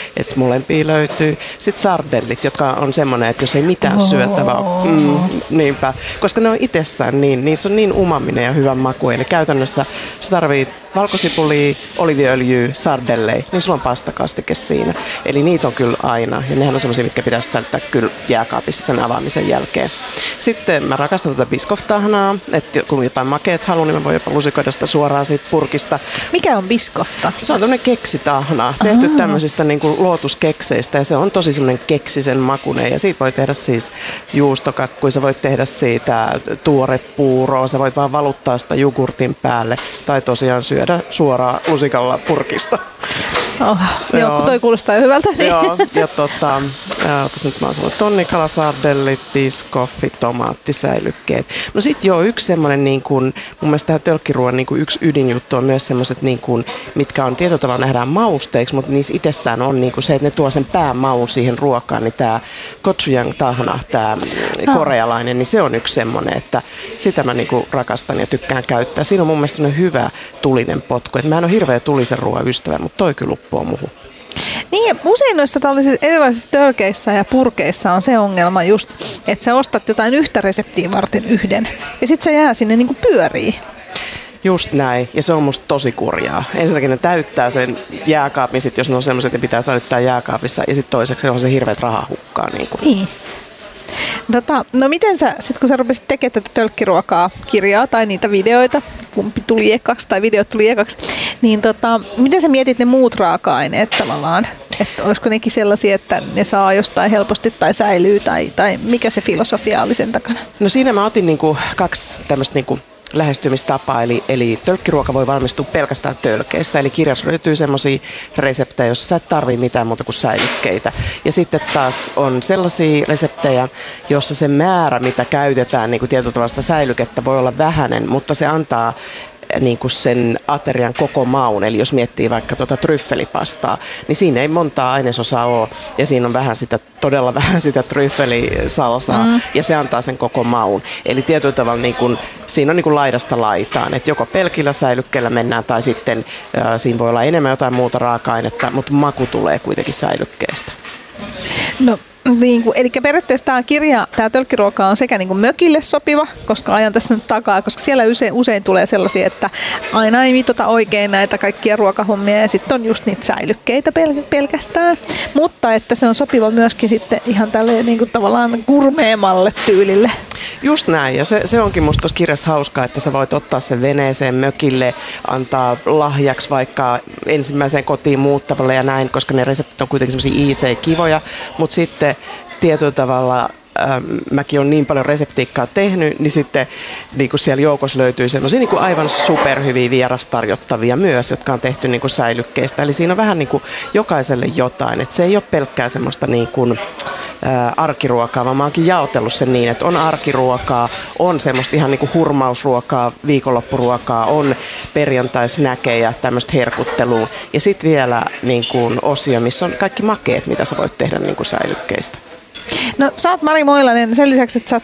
että molempia löytyy. Sitten sardellit, jotka on semmoinen, että jos ei mitään syötävää ole, niinpä, koska ne on itsessään niissä on niin umaminen ja hyvä maku, eli käytännössä sä tarvii valkosipulia, oliviöljyä, sardellei, niin sulla on pastakastike siinä. Eli niitä on kyllä aina, ja nehän on semmoisia, mitkä pitäisi säilyttää kyllä jääkaapissa sen avaamisen jälkeen. Sitten mä rakastan tätä Biscoff-tahnaa, että kun jotain makeet haluan, niin mä voin jopa lusikoida sitä suoraan siitä purkista. Mikä on Biscoff-tahna? Se on tämmöinen keksitahna, tehty tämmöisistä niin kuin lootuskekseistä, ja se on tosi semmoinen keksisen makuinen, ja siitä voi tehdä siis juustokakkuja, sä voit tehdä siitä tuorepuuroa, sä voit vaan valuttaa sitä jogurtin päälle, tai tosiaan syödä suoraan lusikalla purkista. Joo, toi kuulostaa hyvältä. Niin. Joo, ja nyt mä oon sanonut tonnikala-sardellit, biskoffi, tomaattisäilykkeet. No sit yksi semmonen niin kuin, mun mielestä tähän tölkkiruoan niin kuin yksi ydinjuttu on myös semmoiset niin kuin, mitkä on tietyllä tavalla nähdään mausteiksi, mutta niissä itsessään on niin kuin se, että ne tuo sen päämaun siihen ruokaan, niin tää gochujang-tahna, tää korealainen, niin se on yksi semmonen, että sitä mä niin kuin rakastan ja tykkään käyttää. Siinä on mun mielestä semmonen hyvä tulinen potku, että mä en ole hirveä tulisen ruoan ystävä, mutta toi kyllä uppoo muuhun. Niin, ja usein noissa tällaisissa erilaisissa tölkeissä ja purkeissa on se ongelma just, että sä ostat jotain yhtä reseptiä varten yhden, ja sit se jää sinne niin kuin pyörii. Just näin, ja se on musta tosi kurjaa. Ensinnäkin ne täyttää sen jääkaapin, sit jos ne on sellaiset, että pitää säilyttää jääkaapissa, ja sitten toiseksi on se hirveät rahahukkaa. Niin. No miten sä, sit kun sä rupesit tekemään tätä tölkkiruokaa, kirjaa tai niitä videoita, kumpi tuli ekaksi tai videot tuli ekaksi, niin miten sä mietit ne muut raaka-aineet tavallaan? Että olisiko nekin sellaisia, että ne saa jostain helposti tai säilyy, tai mikä se filosofia oli sen takana? No siinä mä otin niinku kaksi tämmöistä niinku lähestymistapaa, eli tölkkiruoka voi valmistua pelkästään tölkeistä, eli kirjassa löytyy semmoisia reseptejä, joissa sä et tarvii mitään muuta kuin säilykkeitä. Ja sitten taas on sellaisia reseptejä, jossa se määrä, mitä käytetään niin kuin tietyllä tavalla sitä säilykettä, voi olla vähäinen, mutta se antaa niin kuin sen aterian koko maun. Eli jos miettii vaikka tryffelipastaa, niin siinä ei montaa ainesosaa ole, ja siinä on todella vähän sitä tryffelisalsaa, ja se antaa sen koko maun. Eli tietyllä tavalla niin kuin, siinä on niin kuin laidasta laitaan, että joko pelkillä säilykkeillä mennään, tai sitten siinä voi olla enemmän jotain muuta raaka-ainetta, mutta maku tulee kuitenkin säilykkeestä. No. Niin kuin, eli periaatteessa tämä tölkkiruoka on sekä niin kuin mökille sopiva, koska ajan tässä nyt takaa, koska siellä usein tulee sellaisia, että aina ei mitota oikein näitä kaikkia ruokahommia ja sitten on just niitä säilykkeitä pelkästään, mutta että se on sopiva myöskin sitten ihan tälle niin kuin tavallaan gourmetmalle tyylille. Just näin, ja se onkin musta tuossa kirjassa hauskaa, että sä voit ottaa sen veneeseen mökille, antaa lahjaksi vaikka ensimmäiseen kotiin muuttavalle ja näin, koska ne reseptit on kuitenkin semmoisia easy kivoja, mutta sitten tietyllä tavalla mäkin olen niin paljon reseptiikkaa tehnyt, niin sitten niin kuin siellä joukossa löytyy semmoisia niin kuin aivan superhyviä vierastarjottavia myös, jotka on tehty niin kuin säilykkeistä. Eli siinä on vähän niin kuin jokaiselle jotain, että se ei ole pelkkää semmoista niin kuin arkiruokaa, vaan mä oonkin jaotellut sen niin, että on arkiruokaa, on semmoista ihan niin kuin hurmausruokaa, viikonloppuruokaa, on perjantaisnäkejä, tämmöistä herkuttelua, ja sitten vielä niin kuin osio, missä on kaikki makeet, mitä sä voit tehdä niin kuin säilykkeistä. No sä oot Mari Moilanen, sen lisäksi, että sä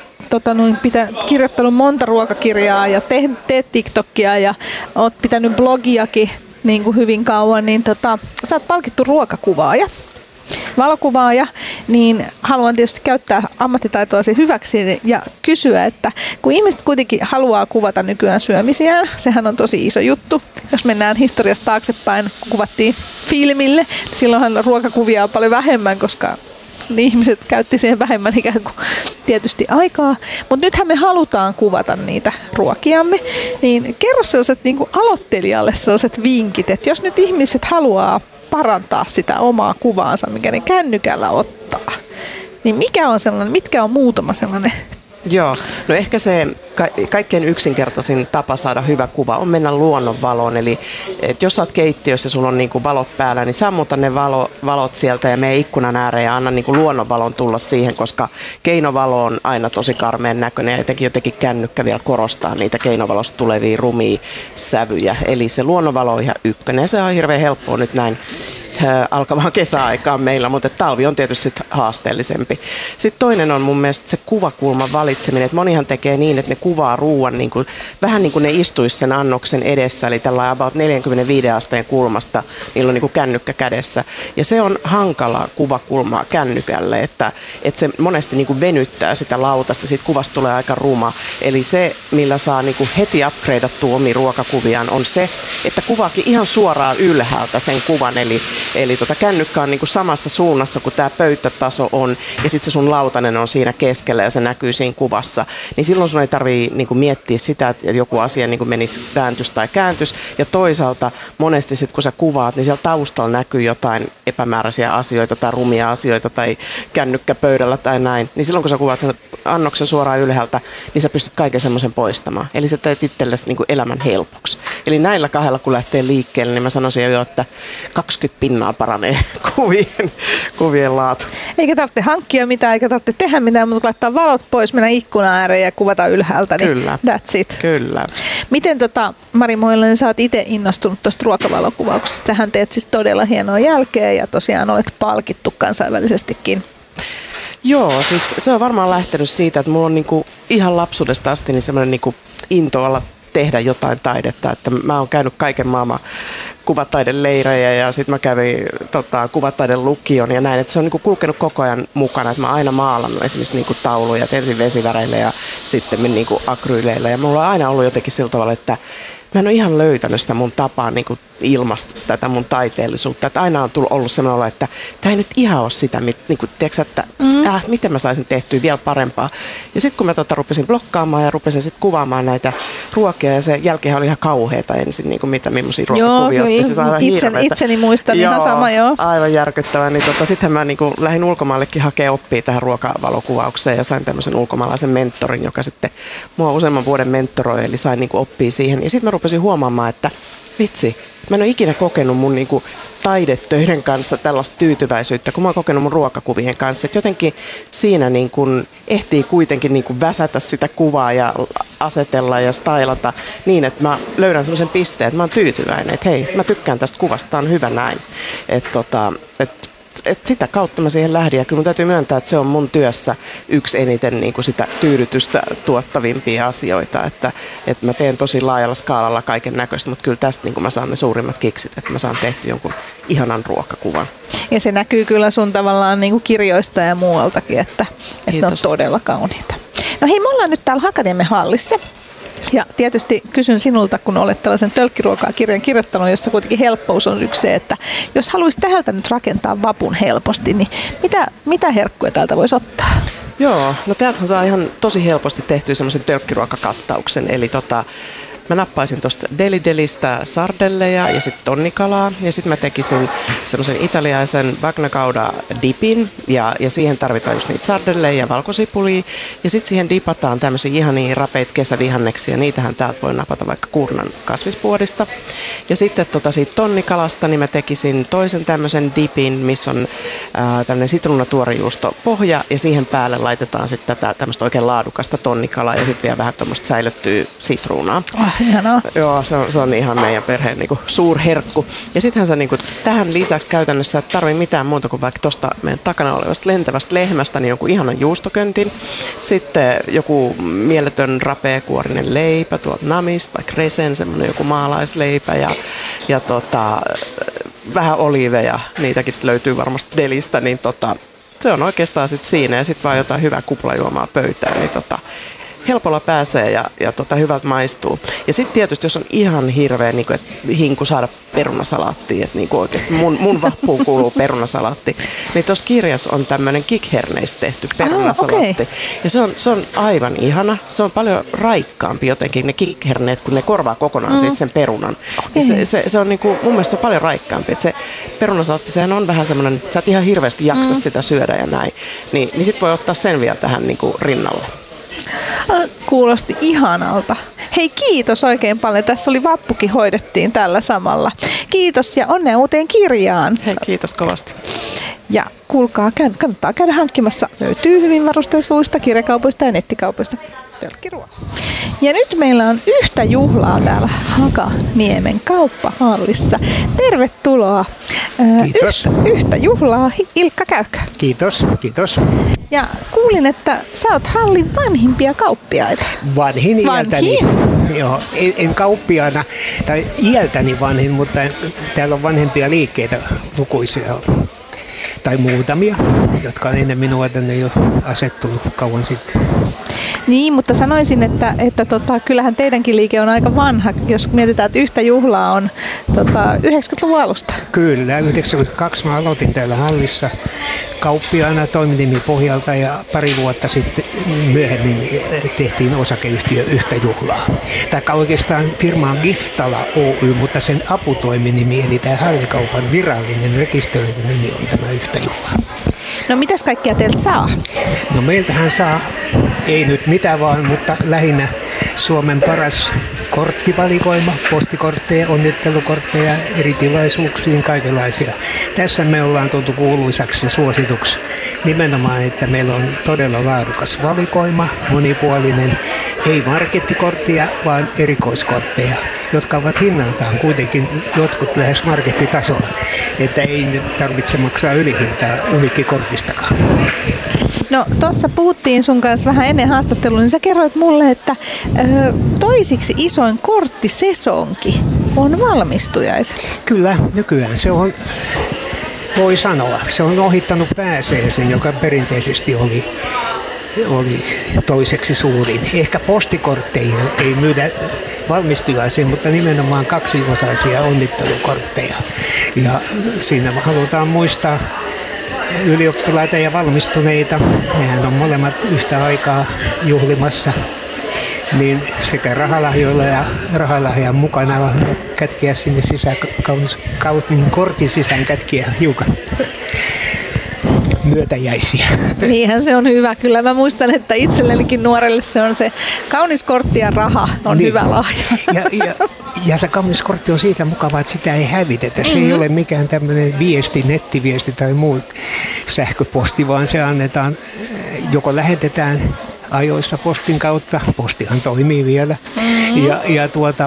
oot kirjoittanut monta ruokakirjaa ja teet TikTokia ja oot pitänyt blogiakin niin kuin hyvin kauan, niin sä oot palkittu ruokakuvaaja, valokuvaaja, niin haluan tietysti käyttää ammattitaitoasi hyväksi ja kysyä, että kun ihmiset kuitenkin haluaa kuvata nykyään syömisiään, sehän on tosi iso juttu. Jos mennään historiasta taaksepäin, kun kuvattiin filmille, silloinhan ruokakuvia on paljon vähemmän, koska ihmiset käytti siihen vähemmän ikään kuin tietysti aikaa. Mutta nythän me halutaan kuvata niitä ruokiamme. Niin kerro sellaiset niin kuin aloittelijalle sellaiset vinkit, että jos nyt ihmiset haluaa parantaa sitä omaa kuvaansa, mikä ne kännykällä ottaa, niin mitkä on muutama sellainen? Joo, no ehkä se kaikkein yksinkertaisin tapa saada hyvä kuva on mennä luonnonvaloon. Eli jos sä oot keittiössä ja sulla on niinku valot päällä, niin sammuta ne valot sieltä ja mene ikkunan ääreen ja anna niinku luonnonvalon tulla siihen, koska keinovalo on aina tosi karmeen näköinen ja jotenkin kännykkä vielä korostaa niitä keinovalosta tulevia rumia sävyjä. Eli se luonnonvalo on ihan ykkönen ja se on hirveän helppoa nyt näin alkavaan kesäaikaan meillä, mutta talvi on tietysti sit haasteellisempi. Sitten toinen on mun mielestä se kuvakulman valitseminen, että monihan tekee niin, että ne kuvaa ruuan niin kuin, vähän niin kuin ne istuisi sen annoksen edessä, eli tällä about 45 asteen kulmasta, niillä on niin kuin kännykkä kädessä. Ja se on hankala kuvakulmaa kännykälle, että se monesti niin kuin venyttää sitä lautasta, siitä kuvasta tulee aika ruma. Eli se, millä saa niin kuin heti upgradeattua omia ruokakuviaan, on se, että kuvaakin ihan suoraan ylhäältä sen kuvan, eli kännykkä on niin kuin samassa suunnassa kuin tämä pöytätaso on, ja sitten se sun lautanen on siinä keskellä ja se näkyy siinä kuvassa. Niin silloin sun ei tarvitse niin kuin miettiä sitä, että joku asia niin kuin menisi vääntys tai kääntys, ja toisaalta monesti sitten kun sä kuvaat, niin siellä taustalla näkyy jotain epämääräisiä asioita tai rumia asioita tai kännykkä pöydällä tai näin, niin silloin kun sä kuvaat sen annoksen suoraan ylhäältä, niin sä pystyt kaiken semmoisen poistamaan. Eli sä teet itsellesi niin kuin elämän helpoksi. Eli näillä kahdella kun lähtee liikkeelle, niin mä sanoisin jo, että 20% paranee kuvien laatu. Eikä tarvitse hankkia mitään, eikä tarvitse tehdä mitään, mutta laittaa valot pois, mennä ikkunan ääreen ja kuvata ylhäältä, niin Kyllä. That's it. Kyllä. Miten Mari Moilanen, sä oot itse innostunut tuosta ruokavalokuvauksesta? Sähän teet siis todella hienoa jälkeä ja tosiaan olet palkittu kansainvälisestikin. Joo, siis se on varmaan lähtenyt siitä, että mulla on niinku ihan lapsuudesta asti niin semmoinen niinku into olla tehdä jotain taidetta, että mä oon käynyt kaiken maailman kuvataidenleirejä ja sitten mä kävin kuvataiden lukion ja näin, että se on niinku kulkenut koko ajan mukana, että mä oon aina maalannut esimerkiksi niinku tauluja, ensin vesiväreillä ja sitten niinku akryyleillä ja mulla on aina ollut jotenkin sillä tavalla, että mä en ole ihan löytänyt sitä mun tapaa niin ilmaista tätä mun taiteellisuutta. Että aina on ollut sellainen olo, että tämä ei nyt ihan ole sitä, niin kuin, tiedätkö, että miten mä saisin tehtyä vielä parempaa. Ja sitten kun mä rupesin blokkaamaan ja rupesin sitten kuvaamaan näitä ruokia, ja se jälkeen oli ihan kauheata ensin, niin kuin millaisia ruokakuvia otti. Se aivan itseni muistan ihan sama, joo. Aivan järkyttävää. Niin sittenhän mä niin kuin lähdin ulkomaallekin hakemaan oppia tähän ruokavalokuvaukseen ja sain tämmöisen ulkomaalaisen mentorin, joka sitten mua useamman vuoden mentoroi, eli sain niin kuin oppia siihen. Ja sitten mä rupesin huomaamaan, että vitsi, mä en ole ikinä kokenut mun niinku taidetöiden kanssa tällaista tyytyväisyyttä, kun mä oon kokenut mun ruokakuvien kanssa. Et jotenkin siinä niinku ehtii kuitenkin niinku väsätä sitä kuvaa ja asetella ja stylata niin, että mä löydän semmoisen pisteen, että mä oon tyytyväinen, että hei, mä tykkään tästä kuvasta, tää on hyvä näin. Et sitä kautta mä siihen lähdin ja kyllä mun täytyy myöntää, että se on mun työssä yksi eniten niin kuin sitä tyydytystä tuottavimpia asioita, että mä teen tosi laajalla skaalalla kaiken näköistä, mutta kyllä tästä niin kuin mä saan ne suurimmat kiksit, että mä saan tehty jonkun ihanan ruokakuvan. Ja se näkyy kyllä sun tavallaan niin kuin kirjoista ja muualtakin, että ne on todella kauniita. No hei, me ollaan nyt täällä Hakaniemen hallissa. Ja tietysti kysyn sinulta, kun olet tällaisen tölkkiruokaa-kirjan kirjoittanut, jossa kuitenkin helppous on yksi se, että jos haluaisi täältä nyt rakentaa vapun helposti, niin mitä herkkuja täältä voisi ottaa? Joo, no täältähän saa ihan tosi helposti tehtyä semmoisen tölkkiruokakattauksen, eli mä nappaisin tuosta Deli-Delistä sardelleja ja sitten tonnikalaa ja sitten mä tekisin semmoisen italialaisen Bagna dipin ja siihen tarvitaan just niitä sardelleja ja valkosipulia ja sitten siihen dipataan tämmöisiä ihania rapeita kesävihanneksia, niitähän täältä voi napata vaikka Kurnan kasvispuodista. Ja sitten siitä tonnikalasta niin mä tekisin toisen tämmöisen dipin, missä on tämmöinen sitruunatuorijuustopohja ja siihen päälle laitetaan sitten tätä tämmöistä oikein laadukasta tonnikalaa ja sitten vielä vähän tuommoista säilyttyä sitruunaa. Ihanaa. Joo, se on ihan meidän perheen niinku suurherkku. Ja sittenhän sä niinku tähän lisäksi käytännössä et tarvitse mitään muuta kuin vaikka tuosta meidän takana olevasta lentävästä lehmästä, niin joku ihanan juustoköntin. Sitten joku mieletön rapeakuorinen leipä tuolta Namista, vaikka Resen, semmoinen joku maalaisleipä ja vähän oliiveja, niitäkin löytyy varmasti Delistä, niin se on oikeastaan sitten siinä ja sitten vaan jotain hyvää kuplajuomaa pöytään, niin helpolla pääsee ja hyvältä maistuu. Ja sitten tietysti, jos on ihan hirveä niin hinku saada perunasalaattia, että niin oikeasti mun vappuun kuuluu perunasalaatti, niin tuossa kirjassa on tämmöinen kikherneistä tehty perunasalaatti. Okay. Ja se on aivan ihana. Se on paljon raikkaampi jotenkin ne kikherneet, kun ne korvaa kokonaan siis sen perunan. Okay. Se on niinku, mun mielestä se on paljon raikkaampi. Et se perunasalaatti, sehän on vähän semmoinen, sä et ihan hirveästi jaksa sitä syödä ja näin. Niin sit voi ottaa sen vielä tähän niinku rinnalle. Kuulosti ihanalta. Hei, kiitos oikein paljon. Tässä oli vappukin hoidettiin tällä samalla. Kiitos ja onnea uuteen kirjaan. Hei, kiitos kovasti. Ja kuulkaa, kannattaa käydä hankkimassa. Löytyy hyvin varusteisuista kirjakaupoista ja nettikaupoista. Tölkkiruoka. Ja nyt meillä on yhtä juhlaa täällä Hakaniemen kauppahallissa. Tervetuloa. Kiitos. Yhtä juhlaa, Ilkka Käykö. Kiitos, kiitos. Ja kuulin, että sä oot hallin vanhimpia kauppiaita. Vanhin iältäni. Joo, en kauppiaana tai iältäni vanhin, mutta täällä on vanhempia liikkeitä lukuisia. Tai muutamia, jotka on ennen minua tänne jo asettunut kauan sitten. Niin, mutta sanoisin, että kyllähän teidänkin liike on aika vanha, jos mietitään, että yhtä juhlaa on 90-luvun alusta. Kyllä, 92 mä aloitin täällä hallissa kauppiaana toiminimipohjalta ja pari vuotta sitten myöhemmin tehtiin osakeyhtiö Yhtä juhlaa. Tämä oikeastaan firma on Giftala Oy, mutta sen aputoiminimi eli tämä hallikaupan virallinen rekisteröity nimi on tämä Yhtä juhlaa. No mitäs kaikkia teiltä saa? No meiltähän saa, ei nyt mitä vaan, mutta lähinnä Suomen paras korttivalikoima, postikortteja, onnittelukortteja, eri tilaisuuksiin, kaikenlaisia. Tässä me ollaan tultu kuuluisaksi ja suosituksi nimenomaan, että meillä on todella laadukas valikoima, monipuolinen, ei markettikortteja, vaan erikoiskortteja, jotka ovat hinnaltaan kuitenkin jotkut lähes markettitasolla, että ei tarvitse maksaa ylihintaa uniikkikortistakaan. No tuossa puhuttiin sun kanssa vähän ennen haastattelua, niin sä kerroit mulle, että toisiksi isoin korttisesonki on valmistujaiset. Kyllä, nykyään se on, voi sanoa, se on ohittanut pääsiäisen, joka perinteisesti oli toiseksi suurin. Ehkä postikortteja ei myydä valmistujaisiin, mutta nimenomaan kaksiosaisia onnittelukortteja. Ja siinä halutaan muistaa ylioppilaita ja valmistuneita. Nehän on molemmat yhtä aikaa juhlimassa. Niin sekä rahalahjoilla ja rahalahjan mukana kätkeä sinne sisään, niin kortin sisään kätkeä hiukan myötäjäisiä. Niinhän se on hyvä. Kyllä mä muistan, että itsellenikin nuorelle se on se kaunis kortti ja raha on niin hyvä lahja. Ja se kaunis kortti on siitä mukava, että sitä ei hävitetä. Se ei ole mikään tämmöinen viesti, nettiviesti tai muu sähköposti, vaan se annetaan, joko lähetetään ajoissa postin kautta, postihan toimii vielä, ja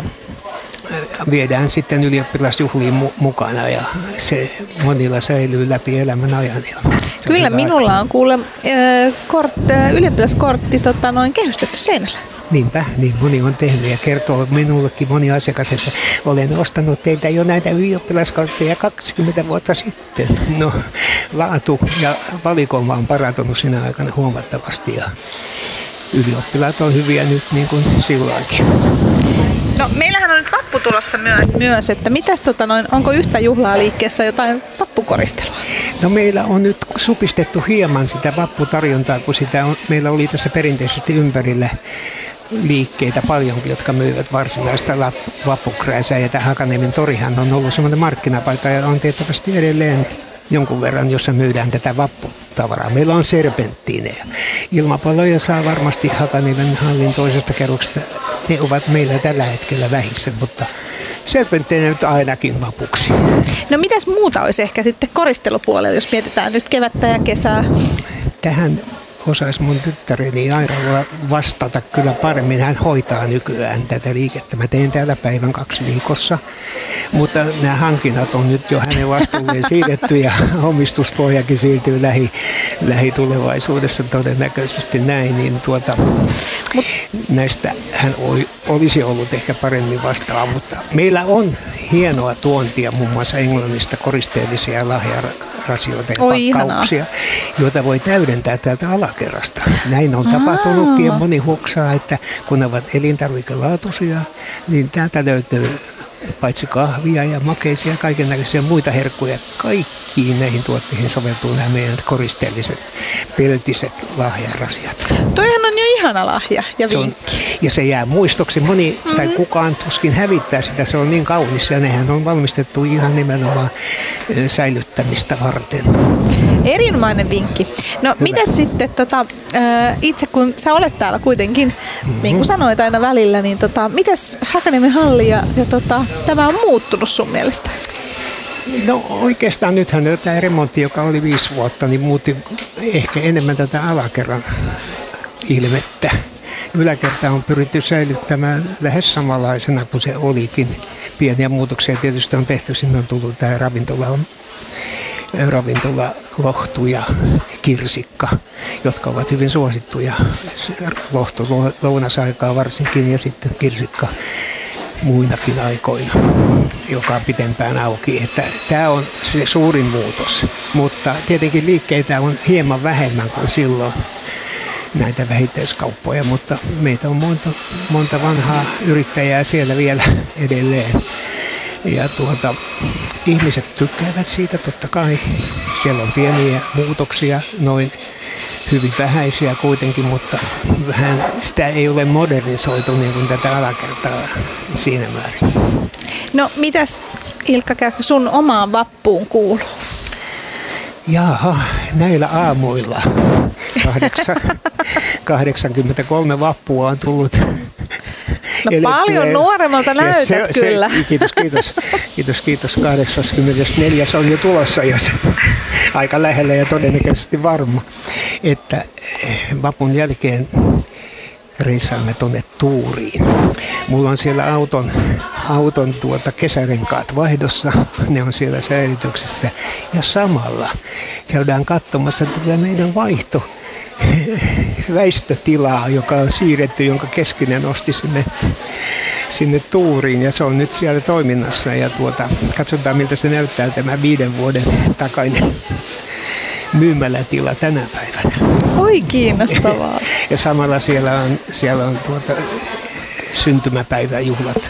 viedään sitten ylioppilasjuhliin mukana ja se monilla säilyy läpi elämän ajan. Kyllä minulla on kuule ylioppilaskortti kehystetty seinällä. Niinpä, niin moni on tehnyt ja kertoo minullekin moni asiakas, että olen ostanut teiltä jo näitä ylioppilaskortteja 20 vuotta sitten. No, laatu ja valikoima on parantunut sinä aikana huomattavasti ja ylioppilaat on hyviä nyt niin kuin silloinkin. No meillähän on nyt vappu tulossa myös, että mitäs onko Yhtä juhlaa liikkeessä jotain vappukoristelua? No meillä on nyt supistettu hieman sitä vapputarjontaa, kun meillä oli tässä perinteisesti ympärillä liikkeitä paljonkin, jotka myyvät varsinaista vappukrääsää. Ja tämä Hakaniemen torihan on ollut semmoinen markkinapaikka ja on tietysti edelleen jonkun verran, jossa myydään tätä vapputavaraa. Meillä on serpenttiinejä. Ilmapalloja saa varmasti Hakaniemen hallin toisesta kerroksesta. Ne ovat meillä tällä hetkellä vähissä, mutta serpenttiinejä nyt ainakin vapuksi. No mitäs muuta olisi ehkä sitten koristelupuolella, jos mietitään nyt kevättä ja kesää? Tähän osaisi mun tyttäreni Aira vastata kyllä paremmin. Hän hoitaa nykyään tätä liikettä. Mä teen täällä päivän 2 viikossa, mutta nämä hankinnat on nyt jo hänen vastuulleen siirretty ja omistuspohjakin siirtyy lähitulevaisuudessa todennäköisesti näin. Niin näistä hän olisi ollut ehkä paremmin vastaava, mutta meillä on hienoa tuontia muun muassa Englannista koristeellisia lahjarasioita ja pakkauksia, joita voi täydentää täältä alakerrasta. Näin on tapahtunutkin ja moni hoksaa, että kun ne ovat elintarvikelaatuisia, niin täältä löytyy paitsi kahvia ja makeisia ja kaikennäköisiä muita herkkuja. Kaikkiin näihin tuotteisiin soveltuu nämä meidän koristeelliset, peltiset lahjarasiat. Toihan on jo ihana lahja ja vinkki. Ja se jää muistoksi. Moni tai kukaan tuskin hävittää sitä. Se on niin kaunis ja nehän on valmistettu ihan nimenomaan säilyttämistä varten. Erinomainen vinkki. No mitäs sitten, itse kun sä olet täällä kuitenkin, niin kuin sanoit aina välillä, niin mitäs Hakaniemen halli ja tämä on muuttunut sun mielestä? No oikeastaan nythän tämä remontti, joka oli 5 vuotta, niin muutti ehkä enemmän tätä alakerran ilmettä. yläkerta on pyritty säilyttämään lähes samanlaisena kuin se olikin. Pieniä muutoksia tietysti on tehty. Sinne on tullut tämä ravintolalohtu ja kirsikka, jotka ovat hyvin suosittuja. Lohtu lounasaikaa varsinkin ja sitten kirsikka muinakin aikoina, joka on pitempään auki. Että tämä on se suurin muutos, mutta tietenkin liikkeitä on hieman vähemmän kuin silloin, näitä vähittäiskauppoja, mutta meitä on monta vanhaa yrittäjää siellä vielä edelleen. Ja ihmiset tykkäävät siitä totta kai. Siellä on pieniä muutoksia, noin hyvin vähäisiä kuitenkin, mutta vähän sitä ei ole modernisoitu niin kuin tätä alakertaa siinä määrin. No mitäs Ilkka Käyhkö sun omaan vappuun kuuluu? Jaha, näillä aamuilla 83 vappua on tullut. No paljon nuoremmalta näytät kyllä. Kiitos. 84 on jo tulossa, jos aika lähellä ja todennäköisesti varma, että vapun jälkeen reissaamme tuonne Tuuriin. Mulla on siellä auton kesärenkaat vaihdossa, ne on siellä säilytyksessä ja samalla käydään katsomassa tätä meidän väistötilaa, joka on siirretty, jonka Keskinen osti sinne Tuuriin ja se on nyt siellä toiminnassa ja katsotaan miltä se näyttää tämä 5 vuoden takainen myymälätila tänä päivänä. Oi kiinnostavaa. Ja samalla siellä on syntymäpäiväjuhlat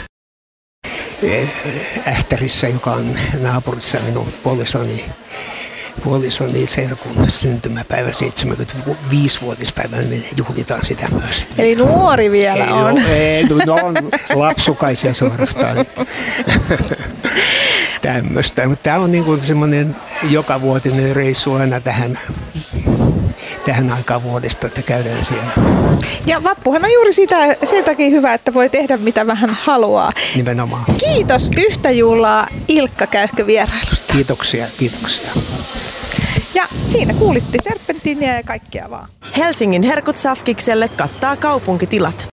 Ähtärissä, joka on naapurissa minun puolisoni serkun syntymäpäivä, 75-vuotispäivä, me juhlitaan sitä myös. Eli nuori vielä on. No on lapsukaisia suorastaan. Tämmöistä. Tämä on niin kuin semmoinen jokavuotinen reissu aina tähän aikaan vuodesta, että käydään siellä. Ja vappuhan on juuri sitäkin hyvä, että voi tehdä mitä vähän haluaa. Nimenomaan. Kiitos yhtä juhlaa Ilkka Käyhkö vierailusta. Kiitoksia. Ja siinä kuulitte serpentiiniä ja kaikkea vaan. Helsingin herkut safkikselle kattaa kaupunkitilat.